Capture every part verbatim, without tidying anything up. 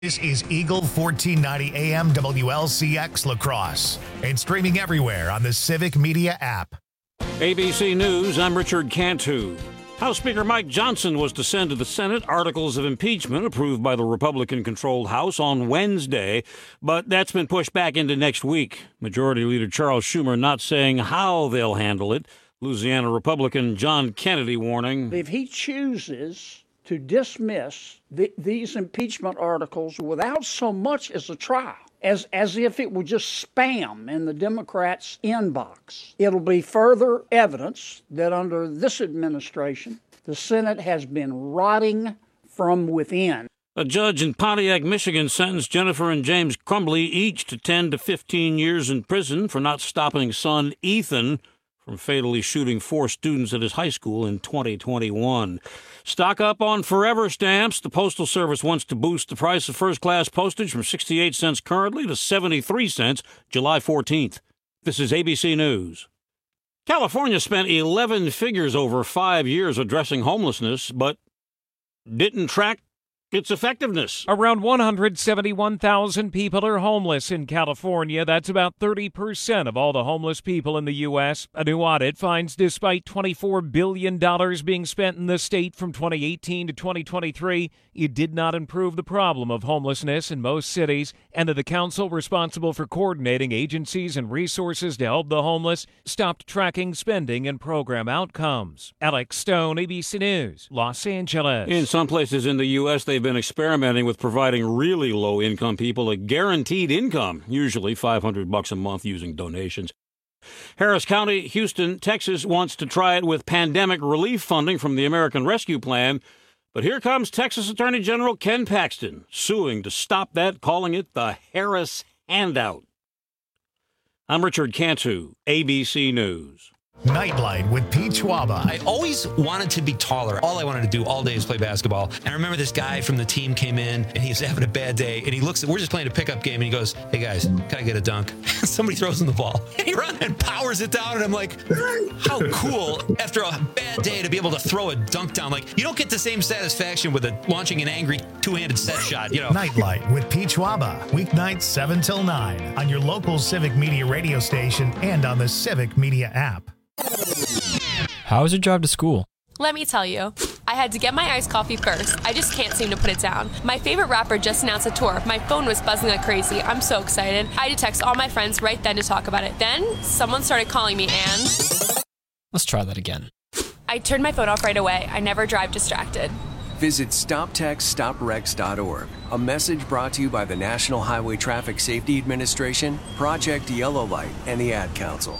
This is Eagle fourteen ninety A M W L C X La Crosse and streaming everywhere on the Civic Media app. A B C News, I'm Richard Cantu. House Speaker Mike Johnson was to send to the Senate articles of impeachment approved by the Republican-controlled House on Wednesday, but that's been pushed back into next week. Majority Leader Charles Schumer not saying how they'll handle it. Louisiana Republican John Kennedy warning. If he chooses to dismiss the, these impeachment articles without so much as a trial, as, as if it were just spam in the Democrats' inbox, it'll be further evidence that under this administration, the Senate has been rotting from within. A judge in Pontiac, Michigan sentenced Jennifer and James Crumbley each to ten to fifteen years in prison for not stopping son Ethan from fatally shooting four students at his high school in twenty twenty-one. Stock up on Forever stamps. The Postal Service wants to boost the price of first-class postage from sixty-eight cents currently to seventy-three cents July fourteenth. This is A B C News. California spent eleven figures over five years addressing homelessness, but didn't track its effectiveness. Around one hundred seventy-one thousand people are homeless in California. That's about thirty percent of all the homeless people in the U S. A new audit finds despite twenty-four billion dollars being spent in the state from twenty eighteen to twenty twenty-three, it did not improve the problem of homelessness in most cities, and the council responsible for coordinating agencies and resources to help the homeless stopped tracking spending and program outcomes. Alex Stone, A B C News, Los Angeles. In some places in the U S, they've been experimenting with providing really low-income people a guaranteed income, usually five hundred bucks a month using donations. Harris County, Houston, Texas wants to try it with pandemic relief funding from the American Rescue Plan. But here comes Texas Attorney General Ken Paxton suing to stop that, calling it the Harris handout. I'm Richard Cantu, A B C News. Nightlight with Pete Schwaba. I always wanted to be taller. All I wanted to do all day is play basketball. And I remember this guy from the team came in, and he's having a bad day. And he looks, we're just playing a pickup game, and he goes, "Hey, guys, can I get a dunk?" Somebody throws him the ball. And he runs and powers it down, and I'm like, how cool, after a bad day, to be able to throw a dunk down. Like, you don't get the same satisfaction with a, launching an angry two-handed set shot, you know. Nightlight with Pete Schwaba. Weeknights seven till nine on your local Civic Media radio station and on the Civic Media app. How was your drive to school? Let me tell you, I had to get my iced coffee first. I just can't seem to put it down. My favorite rapper just announced a tour. My phone was buzzing like crazy. I'm so excited. I had to text all my friends right then to talk about it. Then someone started calling me and... Let's try that again. I turned my phone off right away. I never drive distracted. Visit stop text stop wrecks dot org. A message brought to you by the National Highway Traffic Safety Administration, Project Yellow Light, and the Ad Council.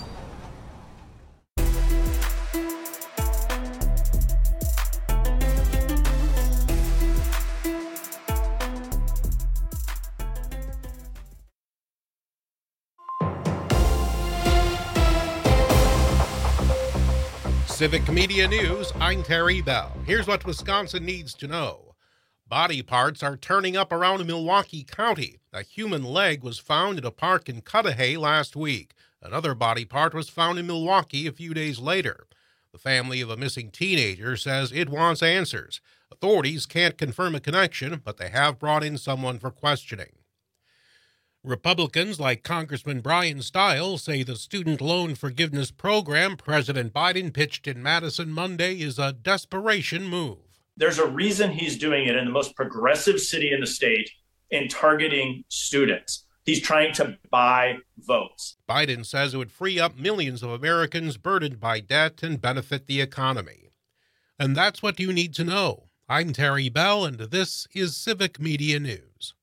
Civic Media News, I'm Terry Bell. Here's what Wisconsin needs to know. Body parts are turning up around Milwaukee County. A human leg was found at a park in Cudahy last week. Another body part was found in Milwaukee a few days later. The family of a missing teenager says it wants answers. Authorities can't confirm a connection, but they have brought in someone for questioning. Republicans like Congressman Brian Stiles say the student loan forgiveness program President Biden pitched in Madison Monday is a desperation move. There's a reason he's doing it in the most progressive city in the state in targeting students. He's trying to buy votes. Biden says it would free up millions of Americans burdened by debt and benefit the economy. And that's what you need to know. I'm Terry Bell, and this is Civic Media News.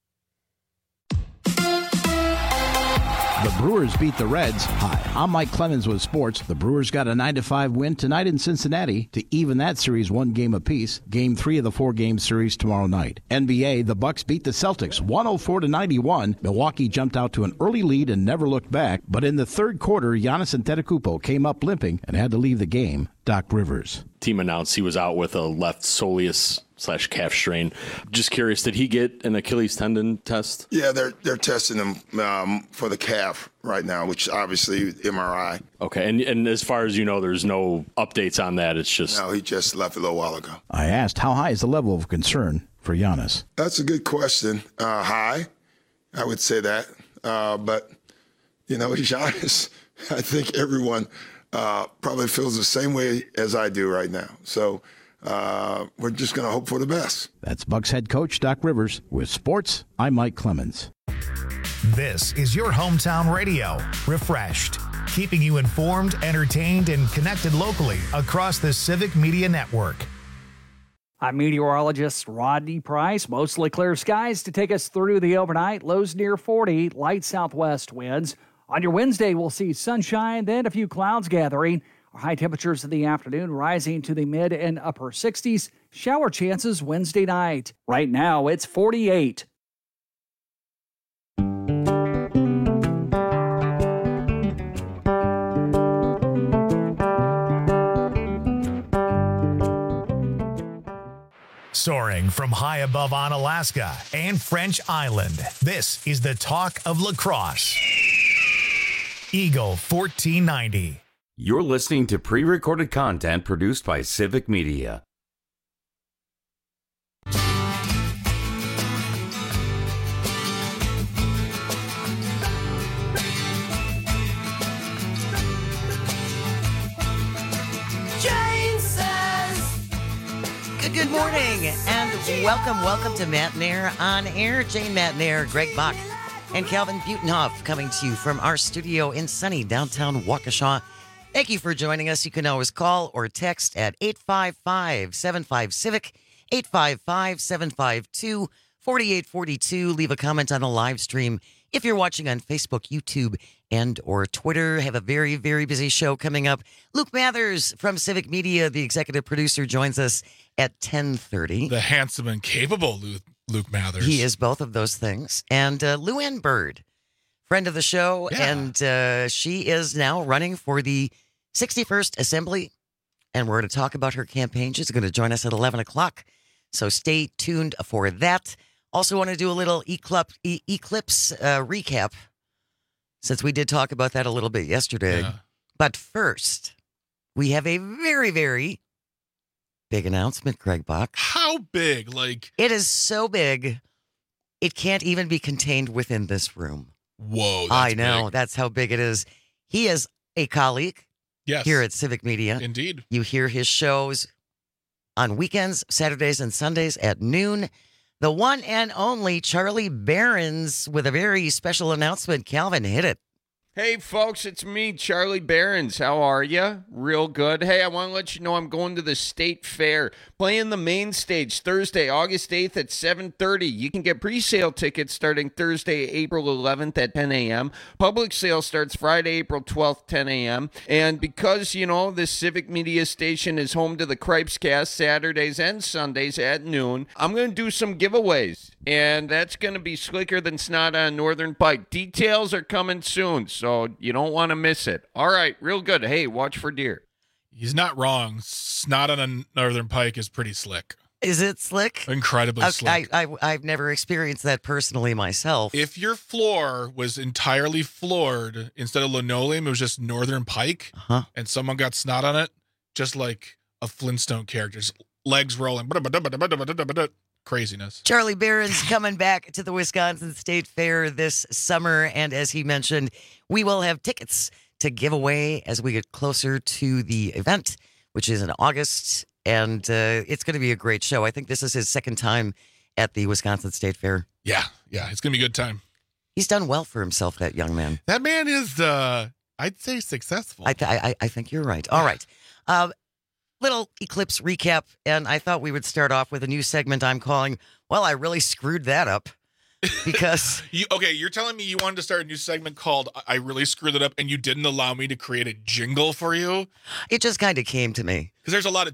The Brewers beat the Reds. Hi, I'm Mike Clemens with sports. The Brewers got a nine to five win tonight in Cincinnati to even that series one game apiece. Game three of the four-game series tomorrow night. N B A, the Bucks beat the Celtics one oh four to ninety-one. Milwaukee jumped out to an early lead and never looked back. But in the third quarter, Giannis Antetokounmpo came up limping and had to leave the game. Doc Rivers. Team announced he was out with a left soleus slash calf strain. Just curious, did he get an Achilles tendon test? Yeah, they're they're testing him um, for the calf right now, which obviously M R I. Okay, and and as far as you know, there's no updates on that. It's just no, he just left a little while ago. I asked, how high is the level of concern for Giannis? That's a good question. Uh, high, I would say that, uh, but you know, Giannis, I think everyone uh, probably feels the same way as I do right now. So. Uh, we're just going to hope for the best. That's Bucks head coach Doc Rivers. With sports, I'm Mike Clemens. This is your hometown radio, Refreshed, keeping you informed, entertained, and connected locally across the Civic Media Network. I'm meteorologist Rodney Price. Mostly clear skies to take us through the overnight. Lows near forty, light southwest winds. On your Wednesday, we'll see sunshine, then a few clouds gathering. Our high temperatures in the afternoon rising to the mid and upper sixties. Shower chances Wednesday night. Right now, it's forty-eight. Soaring from high above on Alaska and French Island, this is the talk of lacrosse. Eagle fourteen ninety. You're listening to pre-recorded content produced by Civic Media. Jane says, good, good morning and welcome, welcome to Matt Nair on Air. Jane Matt Nair, Greg Bach, and Calvin Butenhoff coming to you from our studio in sunny downtown Waukesha. Thank you for joining us. You can always call or text at eight five five, seven five, CIVIC, eight five five, seven five two, four eight four two. Leave a comment on the live stream if you're watching on Facebook, YouTube, and or Twitter. Have a very, very busy show coming up. Luke Mathers from Civic Media, the executive producer, joins us at ten thirty. The handsome and capable Luke, Luke Mathers. He is both of those things. And uh, Luann Bird, friend of the show, Yeah. and uh, she is now running for the sixty-first Assembly, and we're going to talk about her campaign. She's going to join us at eleven o'clock, so stay tuned for that. Also want to do a little eclipse, e- eclipse uh, recap, since we did talk about that a little bit yesterday. Yeah. But first, we have a very, very big announcement, Greg Bach. How big? Like, it is so big, it can't even be contained within this room. Whoa, that's I know. big. That's how big it is. He is a colleague Yes. here at Civic Media. Indeed. You hear his shows on weekends, Saturdays and Sundays at noon. The one and only Charlie Behrens with a very special announcement. Calvin, hit it. Hey, folks, it's me, Charlie Behrens. How are you? Real good. Hey, I want to let you know I'm going to the State Fair, playing the main stage Thursday, August eighth at seven thirty. You can get pre-sale tickets starting Thursday, April eleventh at ten a.m. Public sale starts Friday, April twelfth, ten a.m. And because, you know, this Civic Media station is home to the Cripescast Saturdays and Sundays at noon, I'm going to do some giveaways. And that's going to be slicker than snot on Northern Pike. Details are coming soon, so you don't want to miss it. All right, real good. Hey, watch for deer. He's not wrong. Snot on a Northern Pike is pretty slick. Is it slick? Incredibly Okay, slick. I, I, I've never experienced that personally myself. If your floor was entirely floored, instead of linoleum, it was just Northern Pike, uh-huh. and someone got snot on it, just like a Flintstone character, just legs rolling. Craziness. Charlie Behrens coming back to the Wisconsin State Fair this summer. And as he mentioned, we will have tickets to give away as we get closer to the event, which is in August. And uh, it's going to be a great show. I think this is his second time at the Wisconsin State Fair. Yeah, yeah, it's going to be a good time. He's done well for himself, that young man. That man is, uh, I'd say, successful. I, th- I, I think you're right. All right. Uh, Little Eclipse recap, and I thought we would start off with a new segment I'm calling, well, I really screwed that up, because... you, okay, you're telling me you wanted to start a new segment called I Really Screwed It Up, and you didn't allow me to create a jingle for you? It just kind of came to me. Because there's a lot of...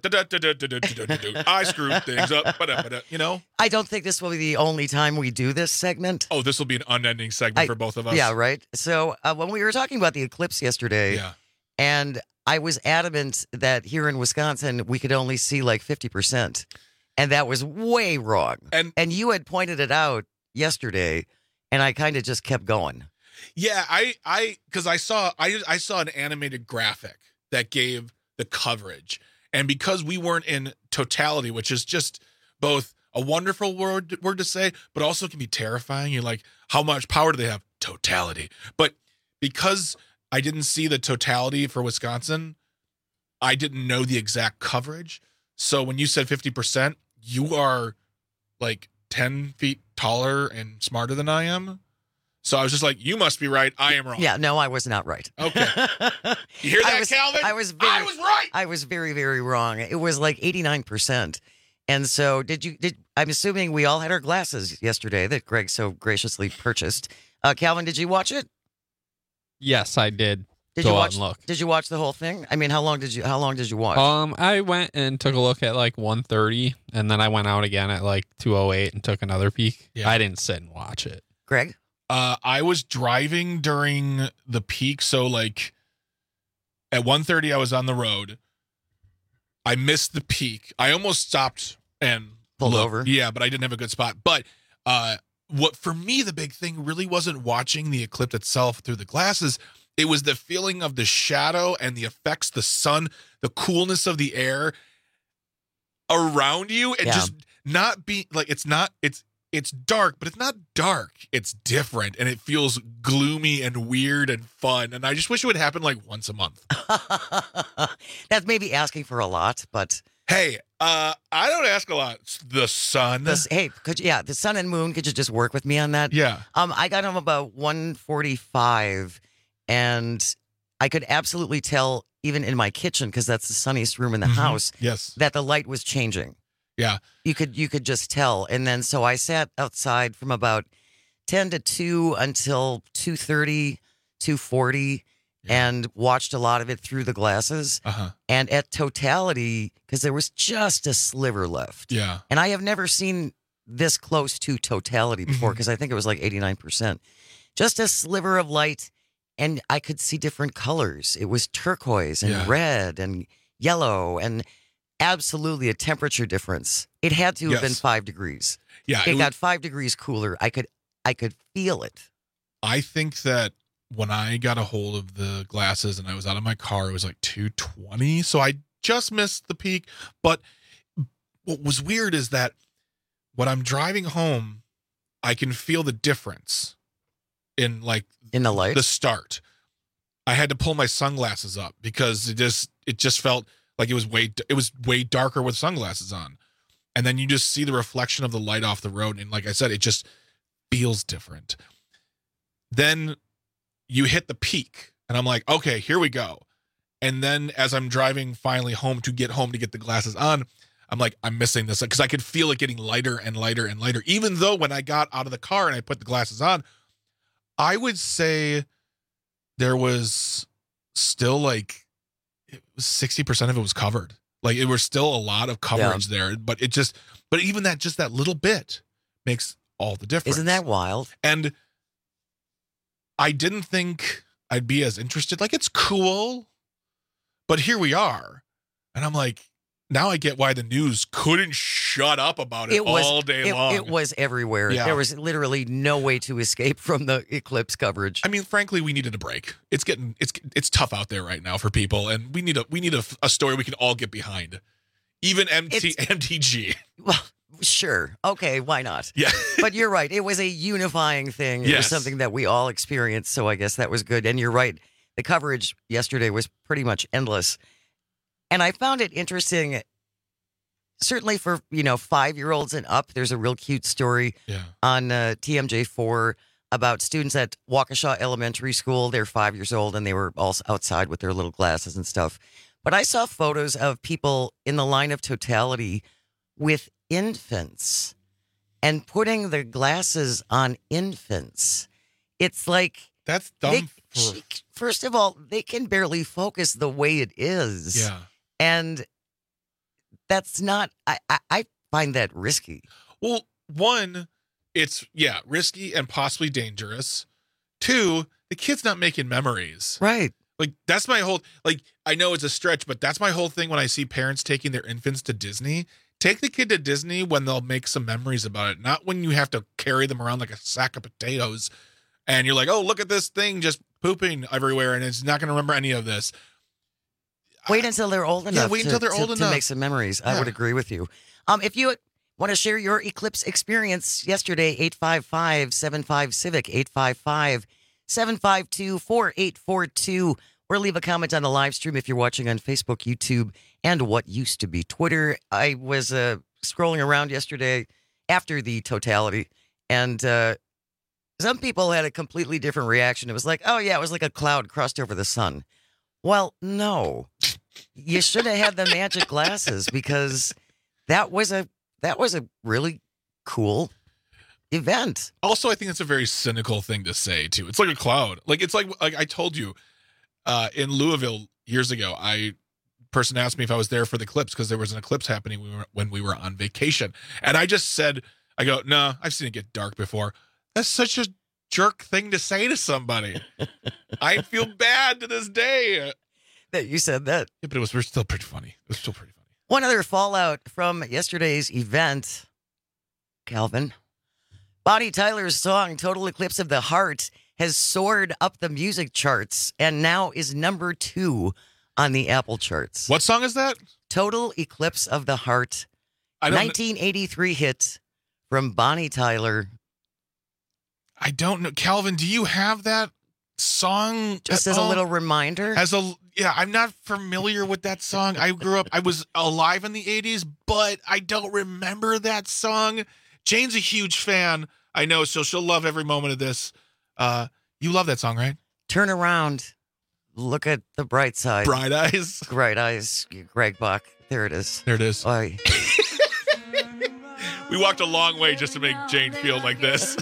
I screwed things up, you know? I don't think this will be the only time we do this segment. Oh, this will be an unending segment I, for both of us? Yeah, right? So uh, when we were talking about the eclipse yesterday, yeah. and... I was adamant that here in Wisconsin, we could only see like fifty percent. And that was way wrong. And and you had pointed it out yesterday, and I kind of just kept going. Yeah, I I because I saw I I saw an animated graphic that gave the coverage, and because we weren't in totality, which is just both a wonderful word word to say, but also can be terrifying. You're like, how much power do they have? Totality. But because I didn't see the totality for Wisconsin, I didn't know the exact coverage. So when you said fifty percent, you are like ten feet taller and smarter than I am. So I was just like, you must be right. I am wrong. Yeah, no, I was not right. Okay. You hear that, I was, Calvin? I was very, I was right. I was very, very wrong. It was like eighty-nine percent. And so did you, did, I'm assuming we all had our glasses yesterday that Greg so graciously purchased. Uh, Calvin, did you watch it? Yes, I did. Did Go you out watch, and look. Did you watch the whole thing? I mean, how long did you, how long did you watch? Um, I went and took a look at like one thirty, and then I went out again at like two oh eight and took another peek. Yeah. I didn't sit and watch it. Greg? Uh, I was driving during the peak, so like at one thirty, I was on the road. I missed the peak. I almost stopped and pulled looked. over. Yeah, but I didn't have a good spot. But uh, what for me the big thing really wasn't watching the eclipse itself through the glasses. It was the feeling of the shadow and the effects, the sun, the coolness of the air around you, and Yeah. just not being like it's not it's. It's dark, but it's not dark. It's different, and it feels gloomy and weird and fun. And I just wish it would happen like once a month. That's maybe asking for a lot, but Hey, uh, I don't ask a lot. It's the sun. this, hey, could you, yeah, the sun and moon, could you just work with me on that? Yeah. Um, I got home about one forty-five, and I could absolutely tell, even in my kitchen, because that's the sunniest room in the Mhm. house, Yes. that the light was changing. Yeah. You could you could just tell. And then so I sat outside from about ten to two until two thirty, two forty, and watched a lot of it through the glasses. Uh-huh. And at totality, because there was just a sliver left. Yeah. And I have never seen this close to totality before, because I think it was like eighty-nine percent. Just a sliver of light, and I could see different colors. It was turquoise and Yeah. red and yellow, and absolutely a temperature difference. It had to have been Yes. five degrees. Yeah, It, it was- got five degrees cooler. I could I could feel it. I think that when I got a hold of the glasses and I was out of my car, it was like two twenty. So I just missed the peak. But what was weird is that when I'm driving home, I can feel the difference in like in the light. The start. I had to pull my sunglasses up because it just it just felt like it was way it was way darker with sunglasses on. And then you just see the reflection of the light off the road, and like I said, it just feels different. Then you hit the peak, and I'm like, okay, here we go. And then as I'm driving finally home to get home to get the glasses on, I'm like, I'm missing this because I could feel it getting lighter and lighter and lighter. Even though when I got out of the car and I put the glasses on, I would say there was still like it was sixty percent of it was covered. Like it was still a lot of coverage Yeah. there, but it just, but even that, just that little bit makes all the difference. Isn't that wild? And I didn't think I'd be as interested. Like it's cool, but here we are. And I'm like, now I get why the news couldn't shut up about it, It was all day it, long. it was everywhere. Yeah. There was literally no way to escape from the eclipse coverage. I mean, frankly, we needed a break. It's getting it's it's tough out there right now for people, and we need a we need a, a story we can all get behind. Even M T, M T G. Well, sure. Okay, why not? Yeah. But you're right. It was a unifying thing. It was Yes. something that we all experienced, so I guess that was good. And you're right. The coverage yesterday was pretty much endless. And I found it interesting, certainly for, you know, five-year-olds and up. There's a real cute story Yeah. on uh, T M J four about students at Waukesha Elementary School. They're five years old, and they were all outside with their little glasses and stuff. But I saw photos of people in the line of totality with infants and putting the glasses on infants. It's like that's they- dumb. For, first of all, they can barely focus the way it is. yeah. And that's not, I, I, I find that risky. Well, one, it's yeah, risky and possibly dangerous. Two, the kid's not making memories. Right. Like that's my whole like I know it's a stretch, but that's my whole thing when I see parents taking their infants to Disney. take the kid to Disney when they'll make some memories about it, not when you have to carry them around like a sack of potatoes and you're like, oh, look at this thing just pooping everywhere and it's not going to remember any of this. Wait until they're old enough. Yeah, wait to, until they're to, old to enough. make some memories. I Yeah. would agree with you. Um, if you want to share your Eclipse experience yesterday, eight five five, seven five, Civic, eight five five, seven five two, four eight four two, or leave a comment on the live stream if you're watching on Facebook, YouTube, and what used to be Twitter. I was uh, scrolling around yesterday after the totality, and uh, some people had a completely different reaction. It was like, oh, yeah, it was like a cloud crossed over the sun. Well, no. You should have had the magic glasses because that was a that was a really cool event. Also, I think it's a very cynical thing to say too. It's like a cloud. Like it's like like I told you uh, in Louisville years ago. I person asked me if I was there for the eclipse because there was an eclipse happening when we were, when we were on vacation, and I just said, I go, no, I've seen it get dark before. That's such a jerk thing to say to somebody. I feel bad to this day that you said that. Yeah, but it was still pretty funny. It was still pretty funny. One other fallout from yesterday's event, Calvin. Bonnie Tyler's song, Total Eclipse of the Heart, has soared up the music charts and now is number two on the Apple charts. What song is that? Total Eclipse of the Heart. I don't nineteen eighty-three hit from Bonnie Tyler. I don't know. Calvin, do you have that song? Just as a little reminder? As a yeah, I'm not familiar with that song. I grew up, I was alive in the eighties, but I don't remember that song. Jane's a huge fan. I know, so she'll love every moment of this. Uh, you love that song, right? Turn around. Look at the bright side. Bright eyes. Bright eyes. Greg Bach. There it is. There it is. Oy. We walked a long way just to make Jane feel like this.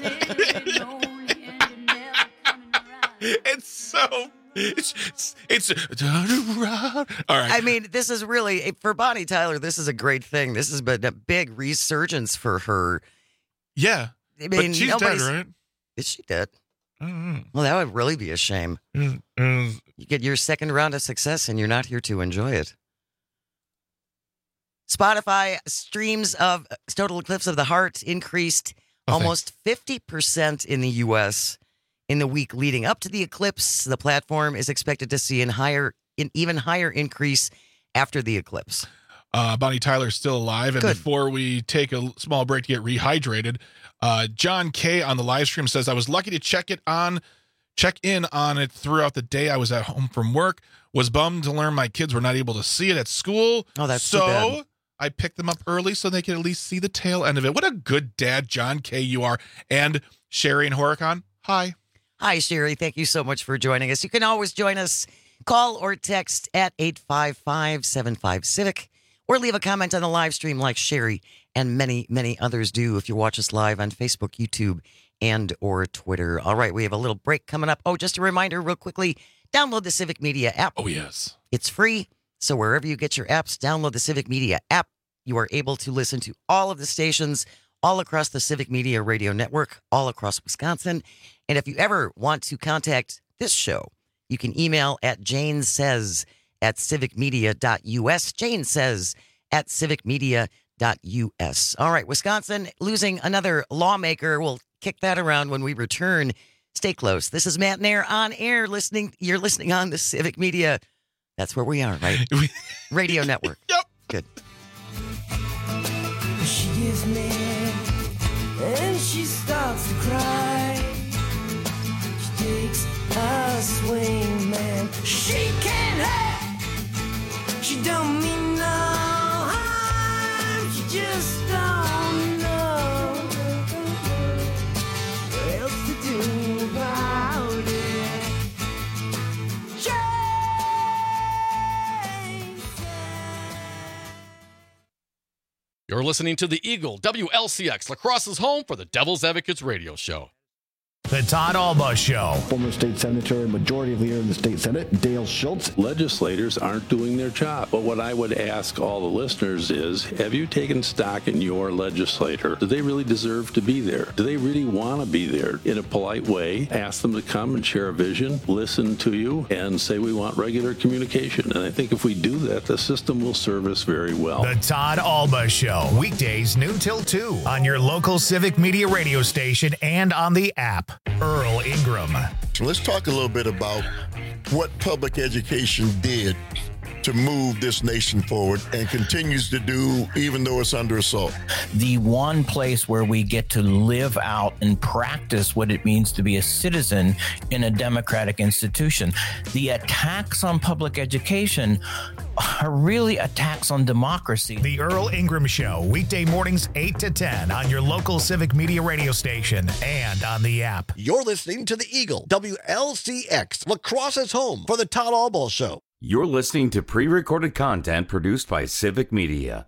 It's so it's it's, it's turn around. All right. I mean, this is really for Bonnie Tyler. This is a great thing. This has been a big resurgence for her. Yeah, I mean, but she's dead, nobody's- right? Is she dead? Mm-hmm. Well, that would really be a shame. Mm-hmm. You get your second round of success, and you're not here to enjoy it. Spotify streams of Total Eclipse of the Heart increased Oh, almost fifty percent in the U S in the week leading up to the eclipse. The platform is expected to see an higher, an even higher increase after the eclipse. Uh, Bonnie Tyler's still alive. And Good. before we take a small break to get rehydrated, uh, John K on the live stream says, I was lucky to check it on, check in on it throughout the day. I was at home from work, was bummed to learn my kids were not able to see it at school. Oh, that's too so bad. I picked them up early so they could at least see the tail end of it. What a good dad, John K, you are. And Sherry and Horicon, hi. Hi, Sherry. Thank you so much for joining us. You can always join us. Call or text at eight five five, seven five, Civic or leave a comment on the live stream like Sherry and many, many others do if you watch us live on Facebook, YouTube, and or Twitter. All right, we have a little break coming up. Oh, just a reminder real quickly, download the Civic Media app. Oh, yes. It's free, so wherever you get your apps, download the Civic Media app. You are able to listen to all of the stations all across the Civic Media Radio Network, all across Wisconsin. And if you ever want to contact this show, you can email at janesays at civicmedia dot u s. Jane says at civicmedia dot u s. All right, Wisconsin losing another lawmaker. We'll kick that around when we return. Stay close. This is Matt Nair on air. Listening, you're listening on the Civic Media. That's where we are, right? Radio Network. Yep. Good. She gives me and she starts to cry. She takes a swing, man. She can't help. She don't mean no harm. She just don't know what else to do about it. You're listening to the Eagle W L C X, La Crosse's home for the Devil's Advocates radio show. The Todd Alba Show. Former state senator and majority leader in the state Senate, Dale Schultz. Legislators aren't doing their job. But what I would ask all the listeners is, have you taken stock in your legislator? Do they really deserve to be there? Do they really want to be there? In a polite way, ask them to come and share a vision, listen to you, and say we want regular communication. And I think if we do that, the system will serve us very well. The Todd Alba Show, weekdays noon till two on your local Civic Media radio station and on the app. Earl Ingram. So let's talk a little bit about what public education did to move this nation forward and continues to do even though it's under assault. The one place where we get to live out and practice what it means to be a citizen in a democratic institution. The attacks on public education are really attacks on democracy. The Earl Ingram Show, weekday mornings eight to ten on your local Civic Media radio station and on the app. You're listening to the Eagle, W L C X, La Crosse's home for the Todd Alba Show. You're listening to pre-recorded content produced by Civic Media.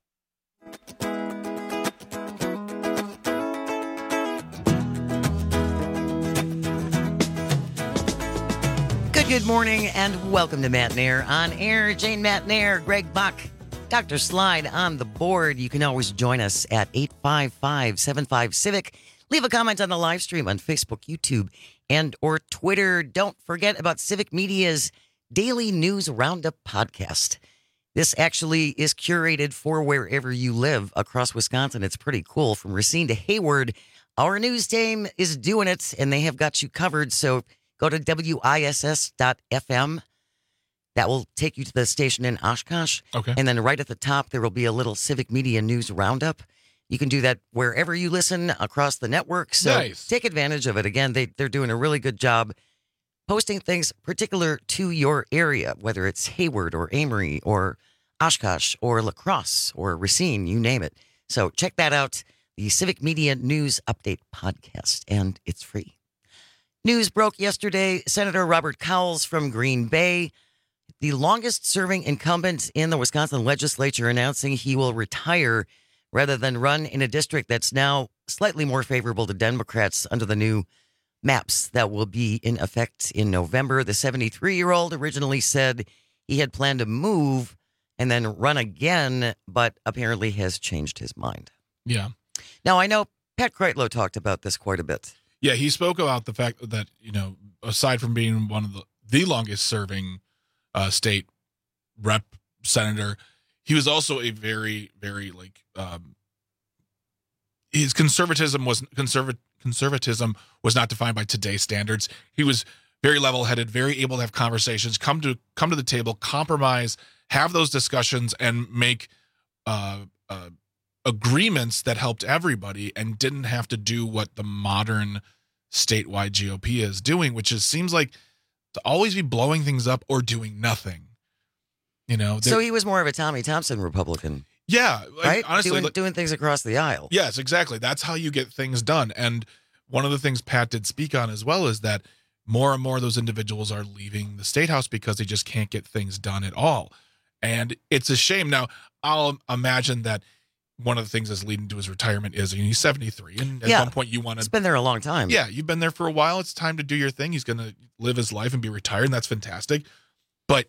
Good, good morning, and welcome to Matt Nair on Air. Jane Matt Nair, Greg Buck, Doctor Slide on the board. You can always join us at eight five five, seven five, Civic. Leave a comment on the live stream on Facebook, YouTube, and or Twitter. Don't forget about Civic Media's Daily News Roundup podcast. This actually is curated for wherever you live across Wisconsin. It's pretty cool. From Racine to Hayward, our news team is doing it, and they have got you covered. So go to W I S S dot F M. That will take you to the station in Oshkosh. Okay. And then right at the top, there will be a little Civic Media News Roundup. You can do that wherever you listen across the network. So nice. Take advantage of it. Again, they, they're doing a really good job posting things particular to your area, whether it's Hayward or Amory or Oshkosh or La Crosse or Racine, you name it. So check that out, the Civic Media News Update podcast, and it's free. News broke yesterday. Senator Robert Cowles from Green Bay, the longest-serving incumbent in the Wisconsin legislature, announcing he will retire rather than run in a district that's now slightly more favorable to Democrats under the new maps that will be in effect in November. The seventy-three-year-old originally said he had planned to move and then run again, but apparently has changed his mind. Yeah. Now, I know Pat Kreitlow talked about this quite a bit. Yeah, he spoke about the fact that, you know, aside from being one of the, the longest serving uh, state rep senator, he was also a very, very, like, um, his conservatism was conservative. Conservatism was not defined by today's standards. He was very level-headed, very able to have conversations, come to come to the table, compromise, have those discussions, and make uh, uh, agreements that helped everybody, and didn't have to do what the modern statewide G O P is doing, which is seems like to always be blowing things up or doing nothing. You know. So he was more of a Tommy Thompson Republican. Yeah, like, right? Honestly, doing, like, doing things across the aisle. Yes, exactly. That's how you get things done. And one of the things Pat did speak on as well is that more and more of those individuals are leaving the state house because they just can't get things done at all. And it's a shame. Now, I'll imagine that one of the things that's leading to his retirement is he's seventy-three. And at yeah. one point you want to... He's been there a long time. Yeah, you've been there for a while. It's time to do your thing. He's going to live his life and be retired, and that's fantastic. But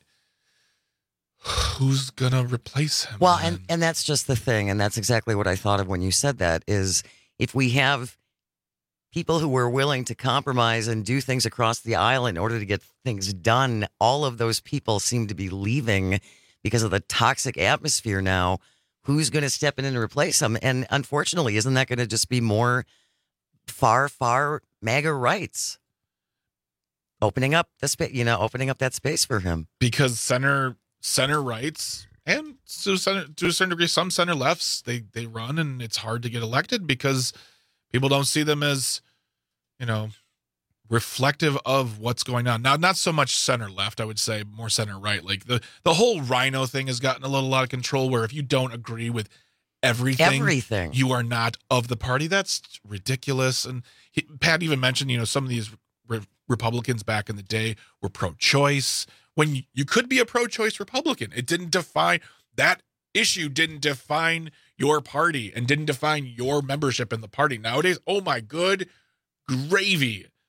who's going to replace him? Well, and, and that's just the thing, and that's exactly what I thought of when you said that, is if we have people who are willing to compromise and do things across the aisle in order to get things done, all of those people seem to be leaving because of the toxic atmosphere now. Who's going to step in and replace them? And unfortunately, isn't that going to just be more far, far MAGA rights? Opening up the space, you know, opening up that space for him. Because center center rights and to, center, to a certain degree, some center lefts, they, they run, and it's hard to get elected because people don't see them as, you know, reflective of what's going on. Now, not so much center left, I would say more center right. Like the, the whole rhino thing has gotten a little out of control, where if you don't agree with everything, everything, you are not of the party. That's ridiculous. And he, Pat even mentioned, you know, some of these re- Republicans back in the day were pro-choice, when you, you could be a pro-choice Republican. It didn't define, that issue didn't define your party and didn't define your membership in the party. Nowadays, oh my good gravy.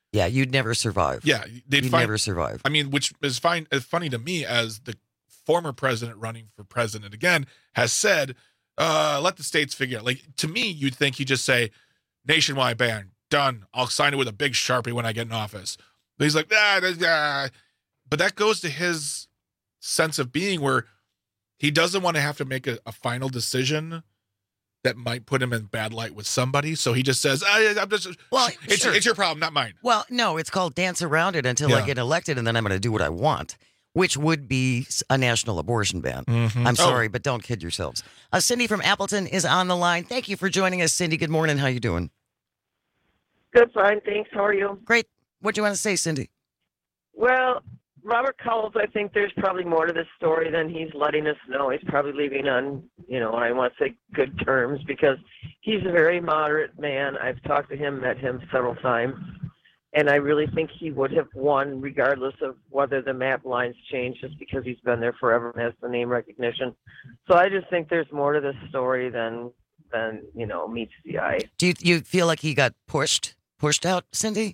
Yeah, you'd never survive. Yeah, they'd you'd find, never survive. I mean, which is fine. It's funny to me as the former president running for president again has said, uh, let the states figure it. Like, to me, you'd think he'd just say, nationwide ban, done. I'll sign it with a big Sharpie when I get in office. But he's like, ah, ah. But that goes to his sense of being where he doesn't want to have to make a, a final decision that might put him in bad light with somebody. So he just says, I, I'm just, well, it's, sure. it's your problem, not mine. Well, no, it's called dance around it until Yeah. I get elected, and then I'm going to do what I want, which would be a national abortion ban. Mhm. I'm Oh. sorry, but don't kid yourselves. Uh, Cindy from Appleton is on the line. Thank you for joining us, Cindy. Good morning. How you doing? Good, fine, thanks. How are you? Great. What do you want to say, Cindy? Well, Robert Cowles, I think there's probably more to this story than he's letting us know. He's probably leaving on, you know, I want to say good terms because he's a very moderate man. I've talked to him, met him several times, and I really think he would have won regardless of whether the map lines change just because he's been there forever and has the name recognition. So I just think there's more to this story than, than you know, meets the eye. Do you, you feel like he got pushed, pushed out, Cindy?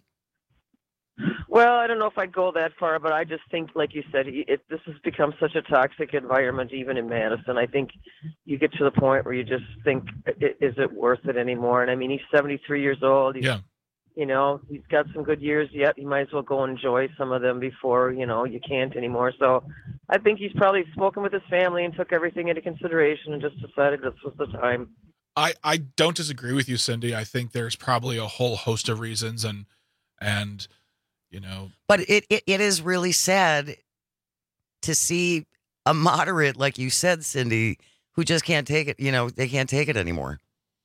Well, I don't know if I'd go that far, but I just think, like you said, it, this has become such a toxic environment, even in Madison. I think you get to the point where you just think, is it worth it anymore? And I mean, he's seventy-three years old. He's, Yeah. You know, he's got some good years yet. He might as well go enjoy some of them before, you know, you can't anymore. So I think he's probably spoken with his family and took everything into consideration and just decided this was the time. I, I don't disagree with you, Cindy. I think there's probably a whole host of reasons and, and, you know, But it, it, it is really sad to see a moderate, like you said, Cindy, who just can't take it. You know, they can't take it anymore.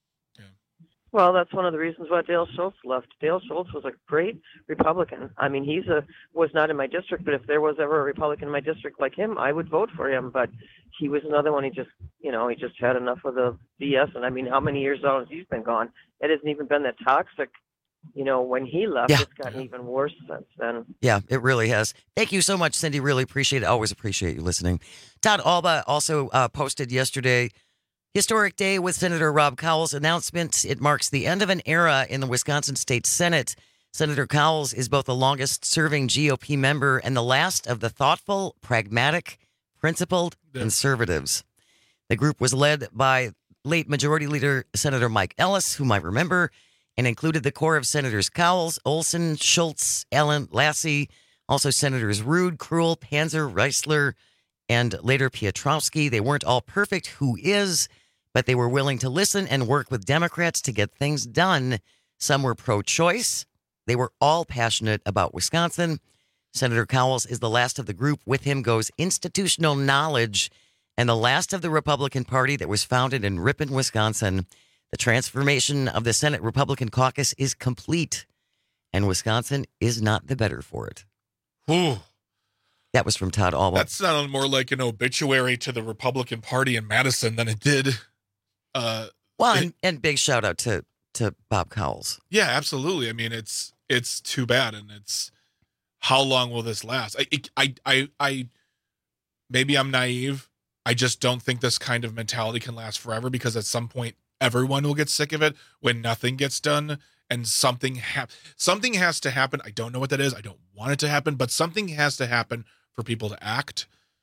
Well, that's one of the reasons why Dale Schultz left. Dale Schultz was a great Republican. I mean, he's a was not in my district, but if there was ever a Republican in my district like him, I would vote for him. But he was another one. He just, you know, he just had enough of the B S. And I mean, how many years out has he been gone? It hasn't even been that toxic. You know, when he left, Yeah. it's gotten even worse since then. Yeah, it really has. Thank you so much, Cindy. Really appreciate it. Always appreciate you listening. Todd Alba also uh, posted yesterday, historic day with Senator Rob Cowles announcement. It marks the end of an era in the Wisconsin State Senate. Senator Cowles is both the longest serving G O P member and the last of the thoughtful, pragmatic, principled conservatives. The group was led by late Majority Leader Senator Mike Ellis, whom I remember, and included the core of Senators Cowles, Olson, Schultz, Allen, Lassie, also Senators Rude, Krull, Panzer, Reisler, and later Piotrowski. They weren't all perfect, who is, but they were willing to listen and work with Democrats to get things done. Some were pro-choice. They were all passionate about Wisconsin. Senator Cowles is the last of the group. With him goes institutional knowledge and the last of the Republican Party that was founded in Ripon, Wisconsin. The transformation of the Senate Republican caucus is complete, and Wisconsin is not the better for it. Ooh. That was from Todd Alba. That sounded more like an obituary to the Republican Party in Madison than it did. Uh, well, it- and, and big shout out to, to Bob Cowles. yeah, absolutely. I mean, it's it's too bad, and it's how long will this last? I I I, I maybe I'm naive. I just don't think this kind of mentality can last forever because at some point everyone will get sick of it when nothing gets done and something ha- something has to happen. I don't know what that is. I don't want it to happen, but something has to happen for people to act.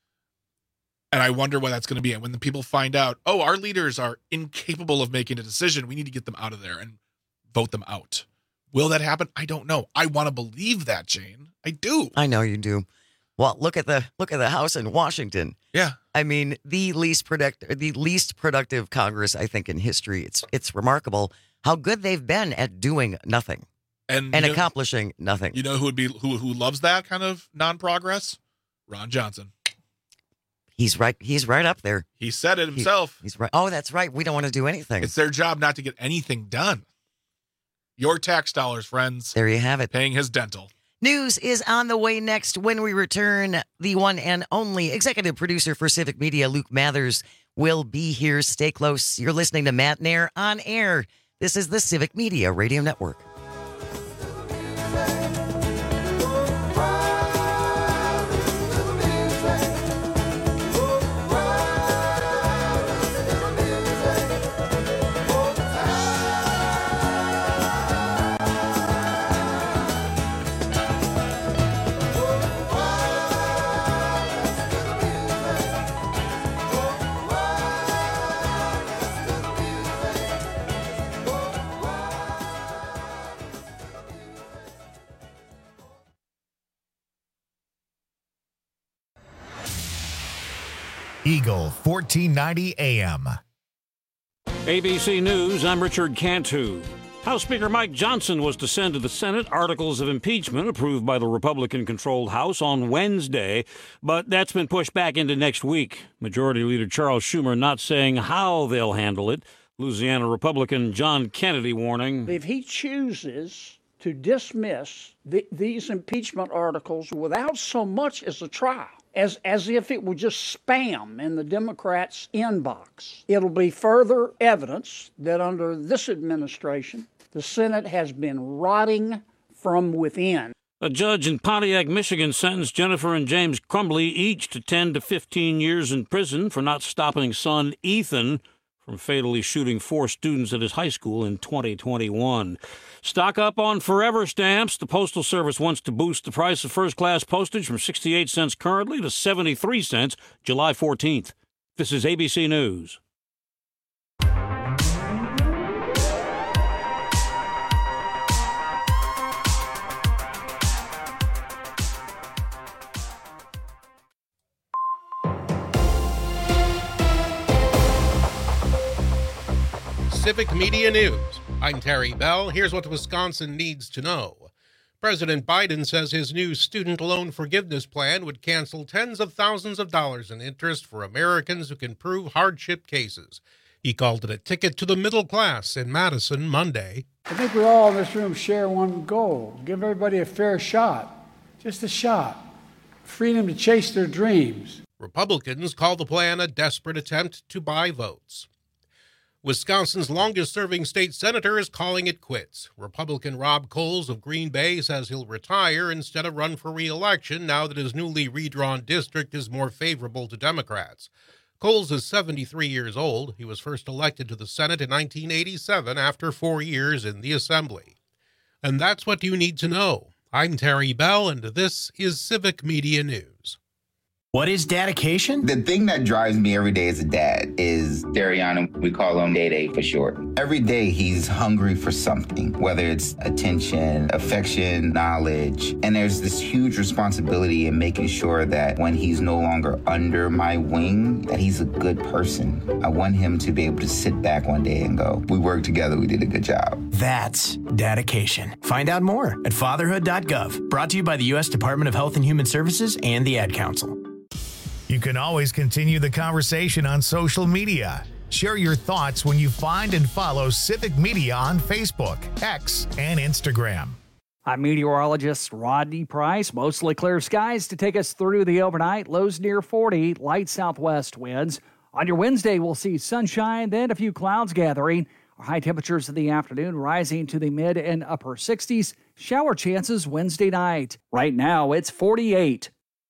And I wonder what that's going to be. And when the people find out, oh, our leaders are incapable of making a decision, we need to get them out of there and vote them out. Will that happen? I don't know. I want to believe that, Jane. I do. I know you do. Well, look at the look at the House in Washington. Yeah. I mean, the least productive the least productive Congress, I think, in history. It's it's remarkable how good they've been at doing nothing And, and you know- accomplishing nothing. You know who would be who who loves that kind of non-progress? Ron Johnson. He's right. He's right up there. He said it himself. He, he's right. Oh, that's right. We don't want to do anything. It's their job not to get anything done. Your tax dollars, friends. There you have it. Paying his dental. News is on the way next. When we return, the one and only executive producer for Civic Media, Luke Mathers, will be here. Stay close. You're listening to Matt Nair on air. This is the Civic Media Radio Network. Eagle fourteen ninety A M. A B C News, I'm Richard Cantu. House Speaker Mike Johnson was to send to the Senate articles of impeachment approved by the Republican-controlled House on Wednesday, but that's been pushed back into next week. Majority Leader Charles Schumer not saying how they'll handle it. Louisiana Republican John Kennedy warning. If he chooses to dismiss the, these impeachment articles without so much as a trial, as, as if it were just spam in the Democrats' inbox, it'll be further evidence that under this administration, the Senate has been rotting from within. A judge in Pontiac, Michigan sentenced Jennifer and James Crumbley each to ten to fifteen years in prison for not stopping son Ethan from fatally shooting four students at his high school in twenty twenty-one. Stock up on Forever stamps. The Postal Service wants to boost the price of first-class postage from sixty-eight cents currently to seventy-three cents July fourteenth. This is A B C News. Civic Media News. I'm Terry Bell. Here's what Wisconsin needs to know. President Biden says his new student loan forgiveness plan would cancel tens of thousands of dollars in interest for Americans who can prove hardship cases. He called it a ticket to the middle class in Madison Monday. I think we all in this room share one goal. Give everybody a fair shot. Just a shot. Freedom to chase their dreams. Republicans call the plan a desperate attempt to buy votes. Wisconsin's longest-serving state senator is calling it quits. Republican Rob Coles of Green Bay says he'll retire instead of run for re-election now that his newly redrawn district is more favorable to Democrats. Coles is seventy-three years old. He was first elected to the Senate in nineteen eighty-seven after four years in the Assembly. And that's what you need to know. I'm Terry Bell, and this is Civic Media News. What is dedication? The thing that drives me every day as a dad is Dariana. We call him Day Day for short. Every day he's hungry for something, whether it's attention, affection, knowledge. And there's this huge responsibility in making sure that when he's no longer under my wing, that he's a good person. I want him to be able to sit back one day and go, we worked together, we did a good job. That's dedication. Find out more at fatherhood dot gov. Brought to you by the U S Department of Health and Human Services and the Ad Council. You can always continue the conversation on social media. Share your thoughts when you find and follow Civic Media on Facebook, X, and Instagram. I'm meteorologist Rodney Price. Mostly clear skies to take us through the overnight. Lows near forty, light southwest winds. On your Wednesday, we'll see sunshine, then a few clouds gathering. Our high temperatures in the afternoon rising to the mid and upper sixties. Shower chances Wednesday night. Right now, it's forty-eight.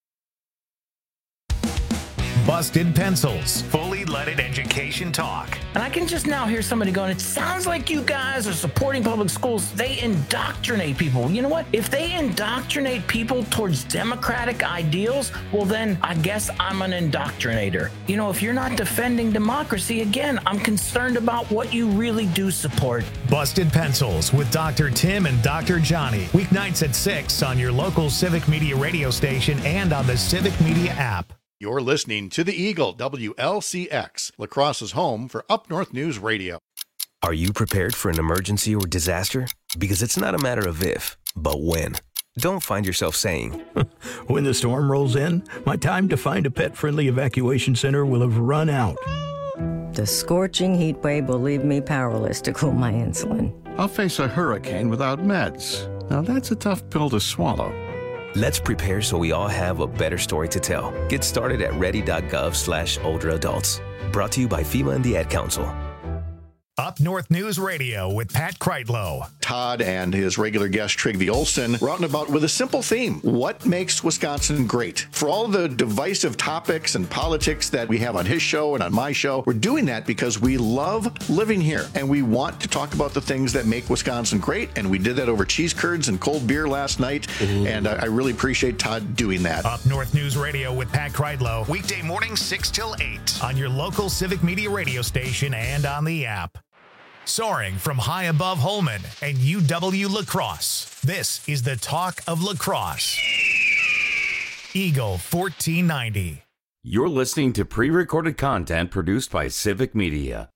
Busted Pencils, fully leaded education talk. And I can just now hear somebody going, it sounds like you guys are supporting public schools. They indoctrinate people. You know what? If they indoctrinate people towards democratic ideals, well, then I guess I'm an indoctrinator. You know, if you're not defending democracy, again, I'm concerned about what you really do support. Busted Pencils with Doctor Tim and Doctor Johnny. Weeknights at six on your local Civic Media radio station and on the Civic Media app. You're listening to the Eagle, W L C X, La Crosse's home for Up North News Radio. Are you prepared for an emergency or disaster? Because it's not a matter of if, but when. Don't find yourself saying, when the storm rolls in, my time to find a pet-friendly evacuation center will have run out. The scorching heat wave will leave me powerless to cool my insulin. I'll face a hurricane without meds. Now that's a tough pill to swallow. Let's prepare so we all have a better story to tell. Get started at ready.gov slash older adults. Brought to you by FEMA and the Ad Council. Up North News Radio with Pat Kreitlow. Todd and his regular guest Trygve Olsen were out and about with a simple theme. What makes Wisconsin great? For all the divisive topics and politics that we have on his show and on my show, we're doing that because we love living here and we want to talk about the things that make Wisconsin great. And we did that over cheese curds and cold beer last night. Ooh. And I really appreciate Todd doing that. Up North News Radio with Pat Kreitlow. Weekday morning six till eight on your local Civic Media radio station and on the app. Soaring from high above Holmen and U W La Crosse, this is the talk of La Crosse. Eagle fourteen ninety. You're listening to pre-recorded content produced by Civic Media.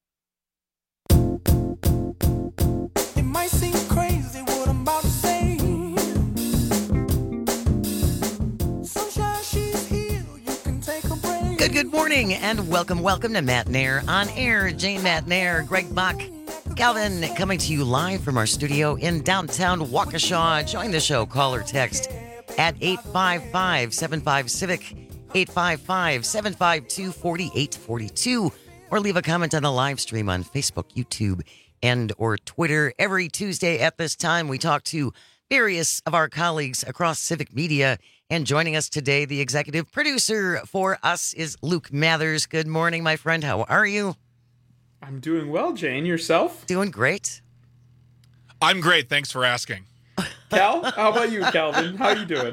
It might seem crazy what I'm about to say. Sunshine, she's here. You can take a break. Good, good morning, and welcome, welcome to Matt Nair on Air. Jane Matt Nair, Greg Bach, Calvin, coming to you live from our studio in downtown Waukesha. Join the show, call or text at eight five five, seven five, Civic, eight five five, seven five two, four eight four two, or leave a comment on the live stream on Facebook, YouTube, and or Twitter. Every Tuesday at this time, we talk to various of our colleagues across Civic Media, and joining us today, the executive producer for us is Luke Mathers. Good morning, my friend. How are you? I'm doing well, Jane. Yourself? Doing great. I'm great. Thanks for asking. Cal, how about you, Calvin? How you doing?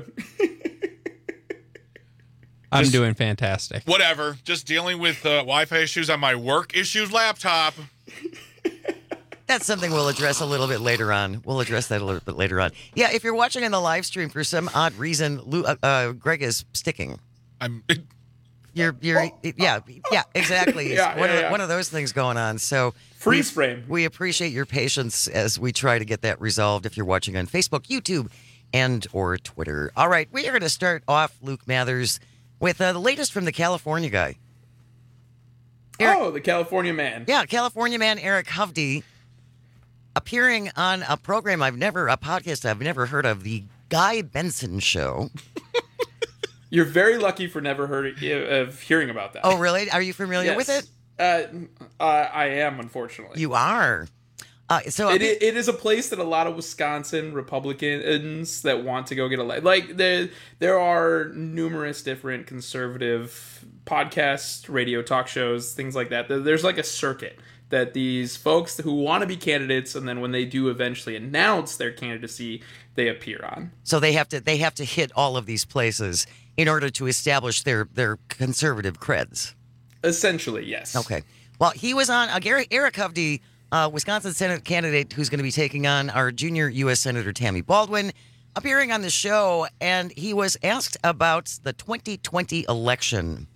I'm Just- doing fantastic. Whatever. Just dealing with uh, Wi-Fi issues on my work issues laptop. That's something we'll address a little bit later on. We'll address that a little bit later on. Yeah, if you're watching in the live stream, for some odd reason, Lou, uh, uh, Greg is sticking. I'm... You're, you're, yeah, yeah, exactly. It's Yeah, one, yeah, of, yeah. one of those things going on. So Freeze we, frame. We appreciate your patience as we try to get that resolved. If you're watching on Facebook, YouTube, and or Twitter. All right, we are going to start off, Luke Mathers, with uh, the latest from the California guy. Eric, oh, the California man. yeah, California man Eric Hovde, appearing on a program I've never, a podcast I've never heard of, the Guy Benson Show. You're very lucky for never heard of hearing about that. Oh, really? Are you familiar Yes. with it? Uh, uh, I am, unfortunately. You are. Uh, so It, i- it is a place that a lot of Wisconsin Republicans that want to go get elected. Like there, there are numerous different conservative podcasts, radio talk shows, things like that. There- There's like a circuit that these folks who want to be candidates, and then when they do eventually announce their candidacy, they appear on. So they have to they have to hit all of these places in order to establish their their conservative creds. Essentially, yes. Okay. Well, he was on uh, Gary, Eric Hovde, uh, Wisconsin Senate candidate who's going to be taking on our junior U S Senator Tammy Baldwin, appearing on the show, and he was asked about the twenty twenty election.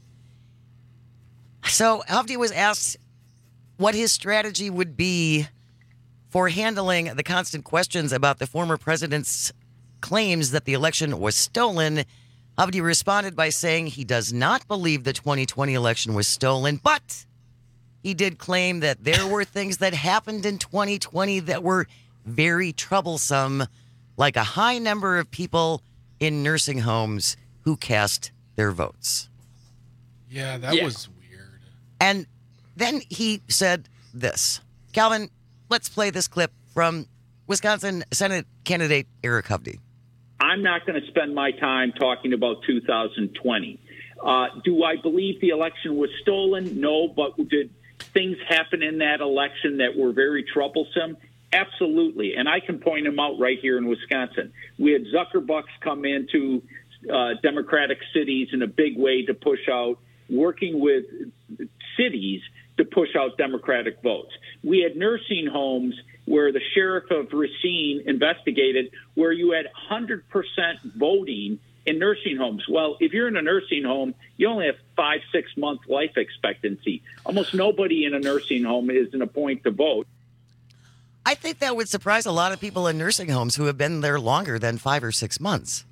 So Hovde was asked what his strategy would be for handling the constant questions about the former president's claims that the election was stolen. Hovde responded by saying he does not believe the twenty twenty election was stolen, but he did claim that there were things that happened in twenty twenty that were very troublesome, like a high number of people in nursing homes who cast their votes. Yeah, that Yeah. was weird. And then he said this. Calvin, let's play this clip from Wisconsin Senate candidate Eric Hovde. I'm not going to spend my time talking about two thousand twenty. Uh, do I believe the election was stolen? No, but did things happen in that election that were very troublesome? Absolutely, and I can point them out right here in Wisconsin. We had Zuckerbucks come into uh, Democratic cities in a big way to push out, working with cities to push out Democratic votes. We had nursing homes where the sheriff of Racine investigated, where you had one hundred percent voting in nursing homes. Well, if you're in a nursing home, you only have five, six month life expectancy. Almost nobody in a nursing home is in a point to vote. I think that would surprise a lot of people in nursing homes who have been there longer than five or six months.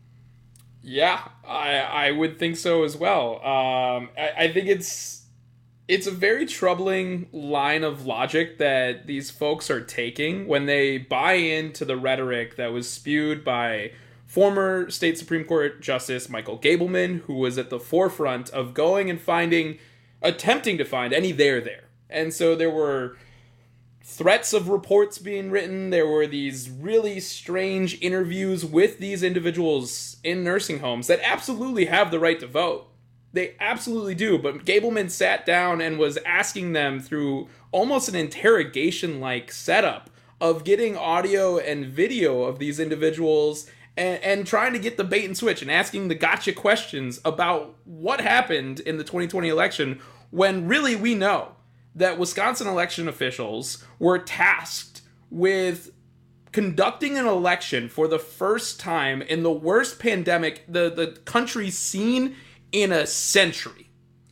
Yeah, I I would think so as well. Um, I, I think it's it's a very troubling line of logic that these folks are taking when they buy into the rhetoric that was spewed by former state Supreme Court Justice Michael Gableman, who was at the forefront of going and finding, attempting to find any there there. And so there were threats of reports being written. There were these really strange interviews with these individuals in nursing homes that absolutely have the right to vote. They absolutely do. But Gableman sat down and was asking them through almost an interrogation-like setup of getting audio and video of these individuals and, and trying to get the bait and switch and asking the gotcha questions about what happened in the twenty twenty election, when really we know that Wisconsin election officials were tasked with conducting an election for the first time in the worst pandemic the, the country's seen in a century.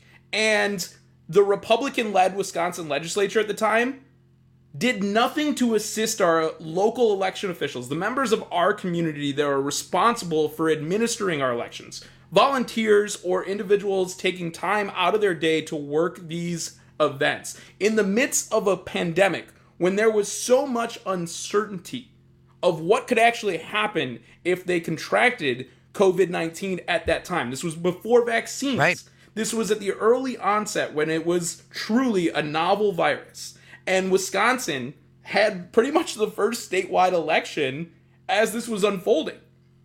And the Republican-led Wisconsin legislature at the time did nothing to assist our local election officials, the members of our community that are responsible for administering our elections, volunteers or individuals taking time out of their day to work these events. In the midst of a pandemic, when there was so much uncertainty of what could actually happen if they contracted covid nineteen at that time. This was before vaccines. Right. This was at the early onset when it was truly a novel virus. And Wisconsin had pretty much the first statewide election as this was unfolding.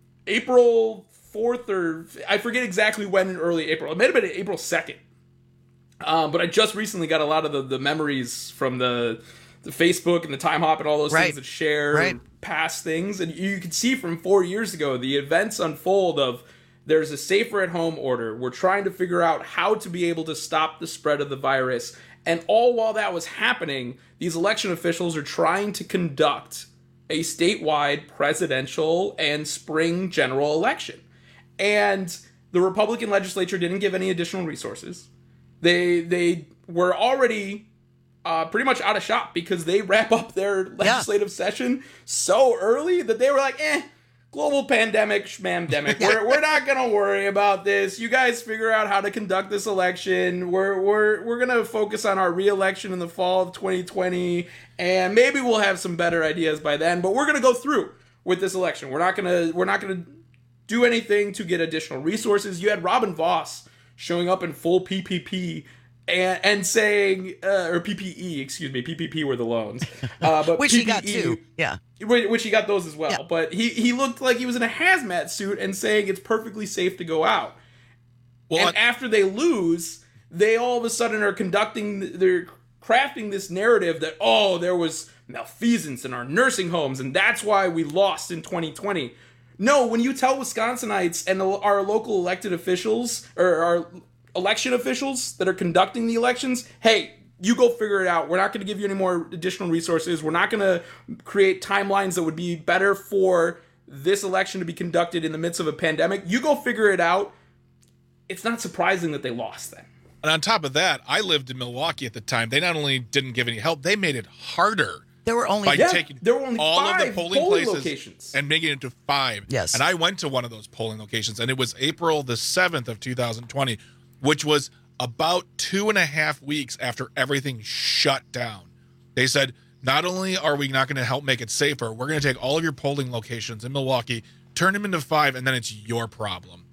April fourth, or I forget exactly when in early April. It might have been April second. Um, but I just recently got a lot of the, the memories from the, the Facebook and the Time Hop and all those right. things that share right. past things. And you can see from four years ago, the events unfold of there's a safer at home order. We're trying to figure out how to be able to stop the spread of the virus. And all while that was happening, these election officials are trying to conduct a statewide presidential and spring general election. And the Republican legislature didn't give any additional resources. They they were already uh, pretty much out of shop because they wrap up their legislative yeah. session so early that they were like, eh, global pandemic, schmandemic. We're we're not gonna worry about this. You guys figure out how to conduct this election. We're we're we're gonna focus on our re-election in the fall of twenty twenty, and maybe we'll have some better ideas by then. But we're gonna go through with this election. We're not gonna we're not gonna do anything to get additional resources. You had Robin Vos showing up in full P P P and, and saying, uh, or P P E, excuse me, P P P were the loans. Uh, but which P P E, he got too, yeah. Which he got those as well. Yeah. But he, he looked like he was in a hazmat suit and saying it's perfectly safe to go out. Well, and I- after they lose, they all of a sudden are conducting, they're crafting this narrative that, oh, there was malfeasance in our nursing homes and that's why we lost in twenty twenty. No, when you tell Wisconsinites and our local elected officials, or our election officials that are conducting the elections, hey, you go figure it out. We're not going to give you any more additional resources. We're not going to create timelines that would be better for this election to be conducted in the midst of a pandemic. You go figure it out. It's not surprising that they lost then. And on top of that, I lived in Milwaukee at the time. They not only didn't give any help, they made it harder. There were only by yeah, taking there were only all five of the polling, polling places locations and making it to five. Yes. And I went to one of those polling locations, and it was April the seventh of two thousand twenty, which was about two and a half weeks after everything shut down. They said, not only are we not going to help make it safer, we're going to take all of your polling locations in Milwaukee, turn them into five, and then it's your problem.